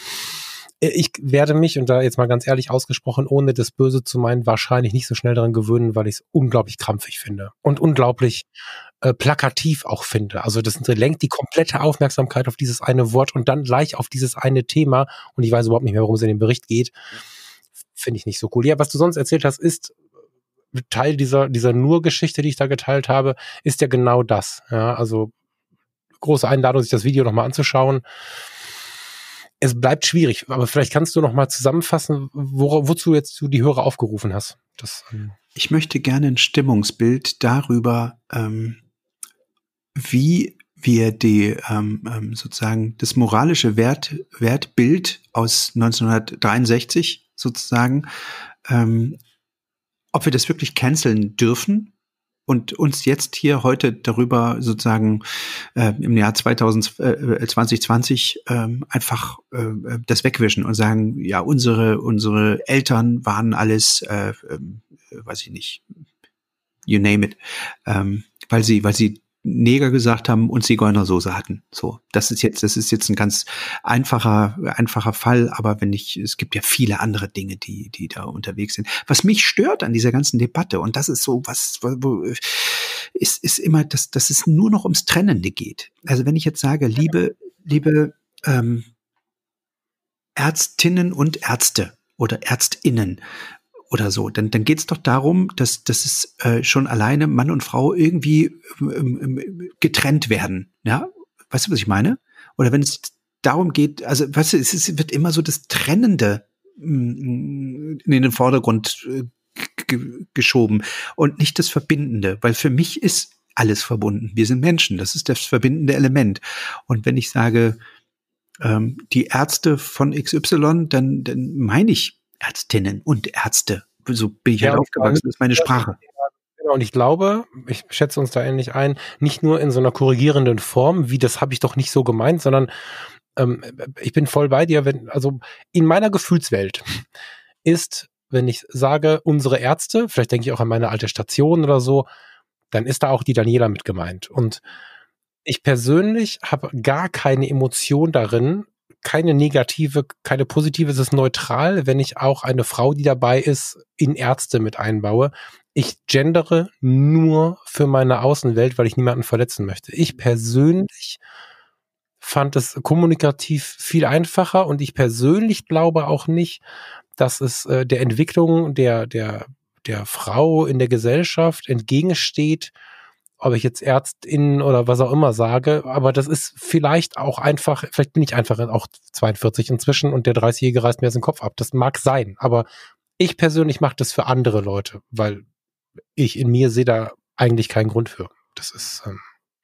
Ich werde mich, und da jetzt mal ganz ehrlich ausgesprochen, ohne das Böse zu meinen, wahrscheinlich nicht so schnell daran gewöhnen, weil ich es unglaublich krampfig finde und unglaublich äh, plakativ auch finde. Also das lenkt die komplette Aufmerksamkeit auf dieses eine Wort und dann gleich auf dieses eine Thema und ich weiß überhaupt nicht mehr, worum es in dem Bericht geht. Finde ich nicht so cool. Ja, was du sonst erzählt hast, ist Teil dieser dieser Nur-Geschichte, die ich da geteilt habe, ist ja genau das. Ja, also große Einladung, sich das Video nochmal anzuschauen. Es bleibt schwierig, aber vielleicht kannst du noch mal zusammenfassen, wo, wozu jetzt du die Hörer aufgerufen hast. Das, ähm ich möchte gerne ein Stimmungsbild darüber, ähm, wie wir die ähm, sozusagen das moralische Wert, Wertbild aus neunzehnhundertdreiundsechzig sozusagen, ähm, ob wir das wirklich canceln dürfen und uns jetzt hier heute darüber sozusagen äh, im Jahr zwanzig zwanzig äh, einfach äh, das wegwischen und sagen, ja, unsere unsere Eltern waren alles, äh, äh, weiß ich nicht, you name it, ähm, weil sie weil sie Neger gesagt haben und Zigeunersoße hatten. So, das ist jetzt, das ist jetzt ein ganz einfacher, einfacher Fall, aber wenn ich, es gibt ja viele andere Dinge, die, die da unterwegs sind. Was mich stört an dieser ganzen Debatte, und das ist so was, wo, ist, ist immer, dass, dass es nur noch ums Trennende geht. Also wenn ich jetzt sage, liebe, liebe ähm, Ärztinnen und Ärzte oder ÄrztInnen, oder so, dann, dann geht es doch darum, dass, dass es äh, schon alleine Mann und Frau irgendwie ähm, getrennt werden. Ja, weißt du, was ich meine? Oder wenn es darum geht, also weißt du, es ist, wird immer so das Trennende mm, in den Vordergrund äh, g- geschoben und nicht das Verbindende, weil für mich ist alles verbunden. Wir sind Menschen, das ist das verbindende Element. Und wenn ich sage, ähm, die Ärzte von X Y, dann, dann meine ich Ärztinnen und Ärzte. So bin ich ja, halt aufgewachsen, das ist meine Sprache. Genau, und ich glaube, ich schätze uns da ähnlich ein, nicht nur in so einer korrigierenden Form, wie das habe ich doch nicht so gemeint, sondern ähm, ich bin voll bei dir, wenn, also in meiner Gefühlswelt ist, wenn ich sage, unsere Ärzte, vielleicht denke ich auch an meine alte Station oder so, dann ist da auch die Daniela mit gemeint. Und ich persönlich habe gar keine Emotion darin, keine negative, keine positive, es ist neutral, wenn ich auch eine Frau, die dabei ist, in Ärzte mit einbaue. Ich gendere nur für meine Außenwelt, weil ich niemanden verletzen möchte. Ich persönlich fand es kommunikativ viel einfacher und ich persönlich glaube auch nicht, dass es äh, der Entwicklung der, der, der Frau in der Gesellschaft entgegensteht, ob ich jetzt Ärztin oder was auch immer sage, aber das ist vielleicht auch einfach, vielleicht bin ich einfach auch zweiundvierzig inzwischen und der dreißigjährige reißt mir jetzt den Kopf ab. Das mag sein, aber ich persönlich mache das für andere Leute, weil ich in mir sehe da eigentlich keinen Grund für. Das ist ähm,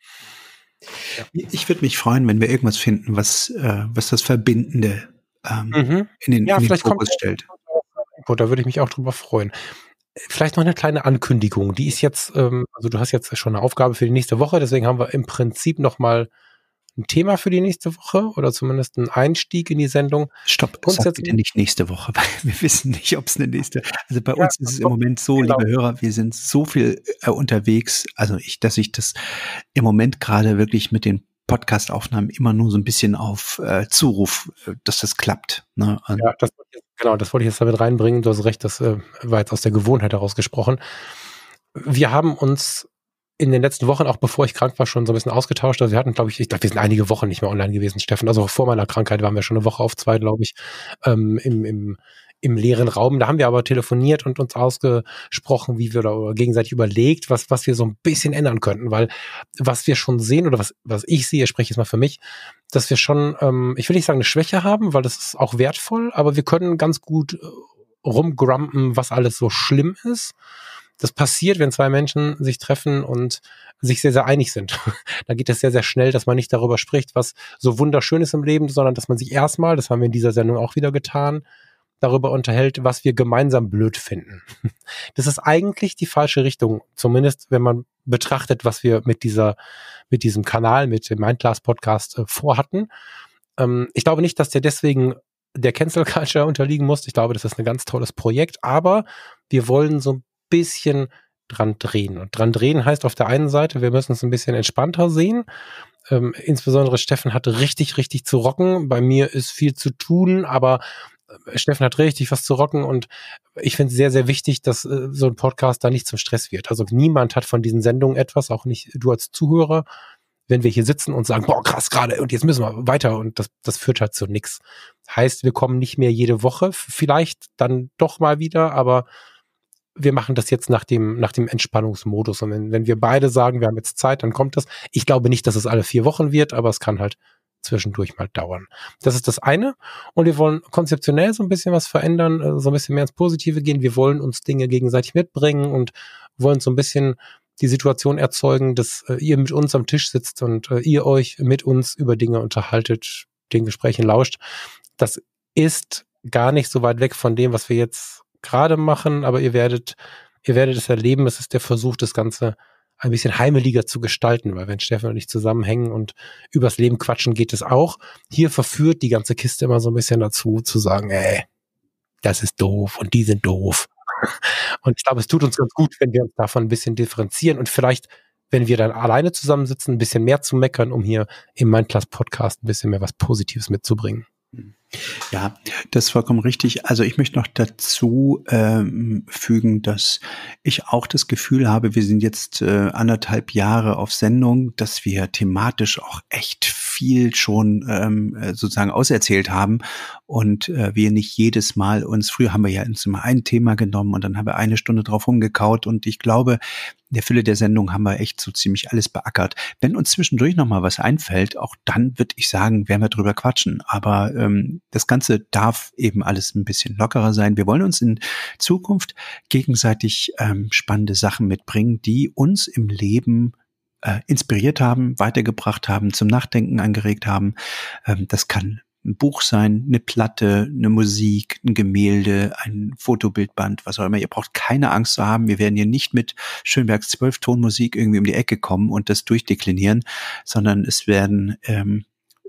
ja. Ich würde mich freuen, wenn wir irgendwas finden, was, äh, was das Verbindende ähm, mhm. in den, ja, in den vielleicht Fokus kommt, stellt. Da würde ich mich auch drüber freuen. Vielleicht noch eine kleine Ankündigung, die ist jetzt, ähm, also du hast jetzt schon eine Aufgabe für die nächste Woche, deswegen haben wir im Prinzip nochmal ein Thema für die nächste Woche oder zumindest einen Einstieg in die Sendung. Stopp, sag bitte nicht nächste Woche, weil wir wissen nicht, ob es eine nächste, also bei ja, uns ist es im Moment so, genau. Liebe Hörer, wir sind so viel äh, unterwegs, also ich, dass ich das im Moment gerade wirklich mit den Podcast-Aufnahmen immer nur so ein bisschen auf äh, Zuruf, äh, dass das klappt. Ne? Also, ja, das, genau, das wollte ich jetzt damit reinbringen. Du hast recht, das äh, war jetzt aus der Gewohnheit heraus gesprochen. Wir haben uns in den letzten Wochen, auch bevor ich krank war, schon so ein bisschen ausgetauscht. Also wir hatten, glaube ich, ich glaube, wir sind einige Wochen nicht mehr online gewesen, Steffen. Also auch vor meiner Krankheit waren wir schon eine Woche auf zwei, glaube ich, ähm, im, im im leeren Raum. Da haben wir aber telefoniert und uns ausgesprochen, wie wir da gegenseitig überlegt, was was wir so ein bisschen ändern könnten, weil was wir schon sehen oder was was ich sehe, spreche jetzt mal für mich, dass wir schon, ähm, ich will nicht sagen eine Schwäche haben, weil das ist auch wertvoll, aber wir können ganz gut rumgrumpen, was alles so schlimm ist das passiert, wenn zwei Menschen sich treffen und sich sehr, sehr einig sind. Da geht es sehr, sehr schnell, dass man nicht darüber spricht, was so wunderschön ist im Leben, sondern dass man sich erstmal, das haben wir in dieser Sendung auch wieder getan, darüber unterhält, was wir gemeinsam blöd finden. Das ist eigentlich die falsche Richtung, zumindest wenn man betrachtet, was wir mit dieser, mit diesem Kanal, mit dem Mindclass Podcast äh, vorhatten. Ähm, ich glaube nicht, dass der deswegen der Cancel Culture unterliegen muss. Ich glaube, das ist ein ganz tolles Projekt, aber wir wollen so ein bisschen dran drehen. Und dran drehen heißt auf der einen Seite, wir müssen es ein bisschen entspannter sehen. Ähm, insbesondere Steffen hatte richtig, richtig zu rocken. Bei mir ist viel zu tun, aber Steffen hat richtig was zu rocken und ich finde es sehr, sehr wichtig, dass äh, so ein Podcast da nicht zum Stress wird. Also niemand hat von diesen Sendungen etwas, auch nicht du als Zuhörer, wenn wir hier sitzen und sagen, boah, krass gerade und jetzt müssen wir weiter und das, das führt halt zu nix. Heißt, wir kommen nicht mehr jede Woche, vielleicht dann doch mal wieder, aber wir machen das jetzt nach dem, nach dem Entspannungsmodus und wenn, wenn wir beide sagen, wir haben jetzt Zeit, dann kommt das. Ich glaube nicht, dass es alle vier Wochen wird, aber es kann halt zwischendurch mal dauern. Das ist das eine. Und wir wollen konzeptionell so ein bisschen was verändern, so ein bisschen mehr ins Positive gehen. Wir wollen uns Dinge gegenseitig mitbringen und wollen so ein bisschen die Situation erzeugen, dass äh, ihr mit uns am Tisch sitzt und äh, ihr euch mit uns über Dinge unterhaltet, den Gesprächen lauscht. Das ist gar nicht so weit weg von dem, was wir jetzt gerade machen, aber ihr werdet, ihr werdet es erleben. Es ist der Versuch, das Ganze ein bisschen heimeliger zu gestalten, weil wenn Steffen und ich zusammenhängen und übers Leben quatschen, geht es auch. Hier verführt die ganze Kiste immer so ein bisschen dazu, zu sagen, ey, das ist doof und die sind doof. Und ich glaube, es tut uns ganz gut, wenn wir uns davon ein bisschen differenzieren und vielleicht, wenn wir dann alleine zusammensitzen, ein bisschen mehr zu meckern, um hier im Mindclass-Podcast ein bisschen mehr was Positives mitzubringen. Ja, das ist vollkommen richtig. Also ich möchte noch dazu ähm, fügen, dass ich auch das Gefühl habe, wir sind jetzt äh, anderthalb Jahre auf Sendung, dass wir thematisch auch echt viel schon ähm, sozusagen auserzählt haben und äh, wir nicht jedes Mal uns, früher haben wir ja uns immer ein Thema genommen und dann haben wir eine Stunde drauf rumgekaut und ich glaube, in der Fülle der Sendung haben wir echt so ziemlich alles beackert. Wenn uns zwischendurch nochmal was einfällt, auch dann würde ich sagen, werden wir drüber quatschen. Aber ähm, das Ganze darf eben alles ein bisschen lockerer sein. Wir wollen uns in Zukunft gegenseitig ähm, spannende Sachen mitbringen, die uns im Leben äh, inspiriert haben, weitergebracht haben, zum Nachdenken angeregt haben. Ähm, das kann ein Buch sein, eine Platte, eine Musik, ein Gemälde, ein Fotobildband, was auch immer. Ihr braucht keine Angst zu haben. Wir werden hier nicht mit Schönbergs Zwölftonmusik irgendwie um die Ecke kommen und das durchdeklinieren, sondern es werden ähm,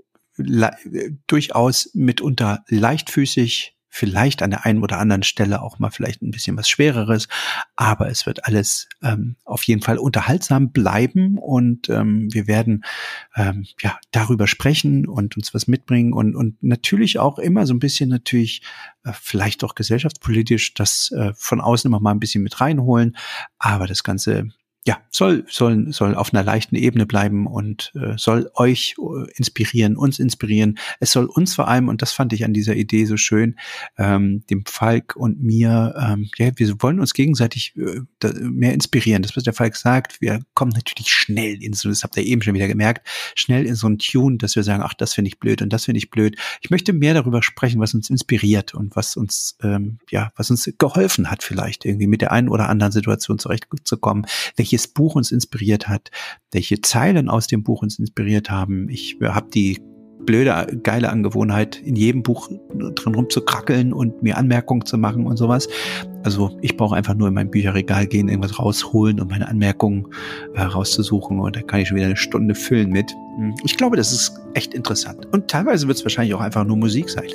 le- durchaus mitunter leichtfüßig, vielleicht an der einen oder anderen Stelle auch mal vielleicht ein bisschen was Schwereres, aber es wird alles ähm, auf jeden Fall unterhaltsam bleiben und ähm, wir werden ähm, ja darüber sprechen und uns was mitbringen und und natürlich auch immer so ein bisschen natürlich äh, vielleicht auch gesellschaftspolitisch das äh, von außen immer mal ein bisschen mit reinholen, aber das Ganze ja, soll, soll, soll auf einer leichten Ebene bleiben und äh, soll euch äh, inspirieren, uns inspirieren. Es soll uns vor allem, und das fand ich an dieser Idee so schön, ähm, dem Falk und mir, ähm, ja, wir wollen uns gegenseitig äh, da, mehr inspirieren. Das, was der Falk sagt, wir kommen natürlich schnell in so, das habt ihr eben schon wieder gemerkt, schnell in so einen Tune, dass wir sagen, ach, das finde ich blöd und das finde ich blöd. Ich möchte mehr darüber sprechen, was uns inspiriert und was uns, ähm, ja, was uns geholfen hat, vielleicht irgendwie mit der einen oder anderen Situation zurechtzukommen, welche Buch uns inspiriert hat, welche Zeilen aus dem Buch uns inspiriert haben. Ich habe die blöde, geile Angewohnheit, in jedem Buch drin rumzukrackeln und mir Anmerkungen zu machen und sowas. Also ich brauche einfach nur in mein Bücherregal gehen, irgendwas rausholen und meine Anmerkungen äh, rauszusuchen und da kann ich schon wieder eine Stunde füllen mit. Ich glaube, das ist echt interessant. Und teilweise wird es wahrscheinlich auch einfach nur Musik sein.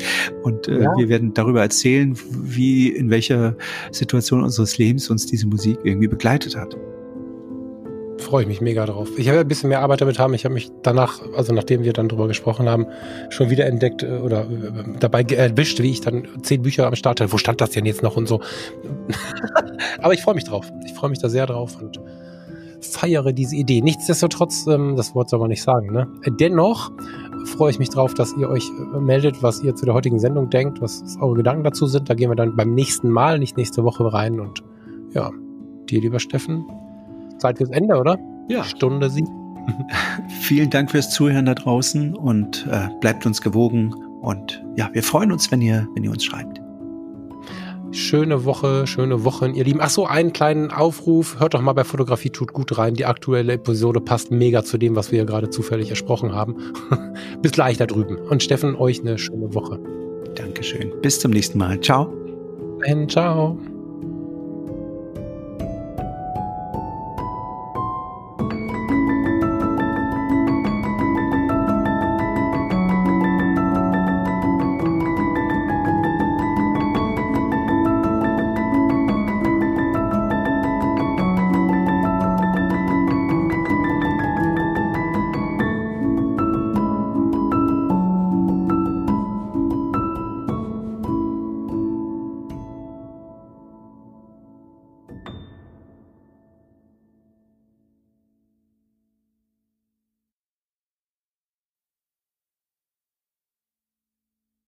Und äh, ja. wir werden darüber erzählen, wie, in welcher Situation unseres Lebens uns diese Musik irgendwie begleitet hat. Freue ich mich mega drauf. Ich habe ein bisschen mehr Arbeit damit haben. Ich habe mich danach, also nachdem wir dann drüber gesprochen haben, schon wieder entdeckt äh, oder äh, dabei erwischt, wie ich dann zehn Bücher am Start hatte. Wo stand das denn jetzt noch und so? Aber ich freue mich drauf. Ich freue mich da sehr drauf und feiere diese Idee. Nichtsdestotrotz, ähm, das Wort soll man nicht sagen, ne? Dennoch freue ich mich drauf, dass ihr euch äh, meldet, was ihr zu der heutigen Sendung denkt, was, was eure Gedanken dazu sind. Da gehen wir dann beim nächsten Mal, nicht nächste Woche rein. Und ja, dir, lieber Steffen, Zeit fürs Ende, oder? Ja. Stunde sieben. Vielen Dank fürs Zuhören da draußen und äh, bleibt uns gewogen. Und ja, wir freuen uns, wenn ihr, wenn ihr uns schreibt. Schöne Woche, schöne Wochen, ihr Lieben. Ach so, einen kleinen Aufruf. Hört doch mal bei Fotografie tut gut rein. Die aktuelle Episode passt mega zu dem, was wir hier gerade zufällig ersprochen haben. Bis gleich da drüben. Und Steffen, euch eine schöne Woche. Dankeschön. Bis zum nächsten Mal. Ciao. Bis dahin, ciao.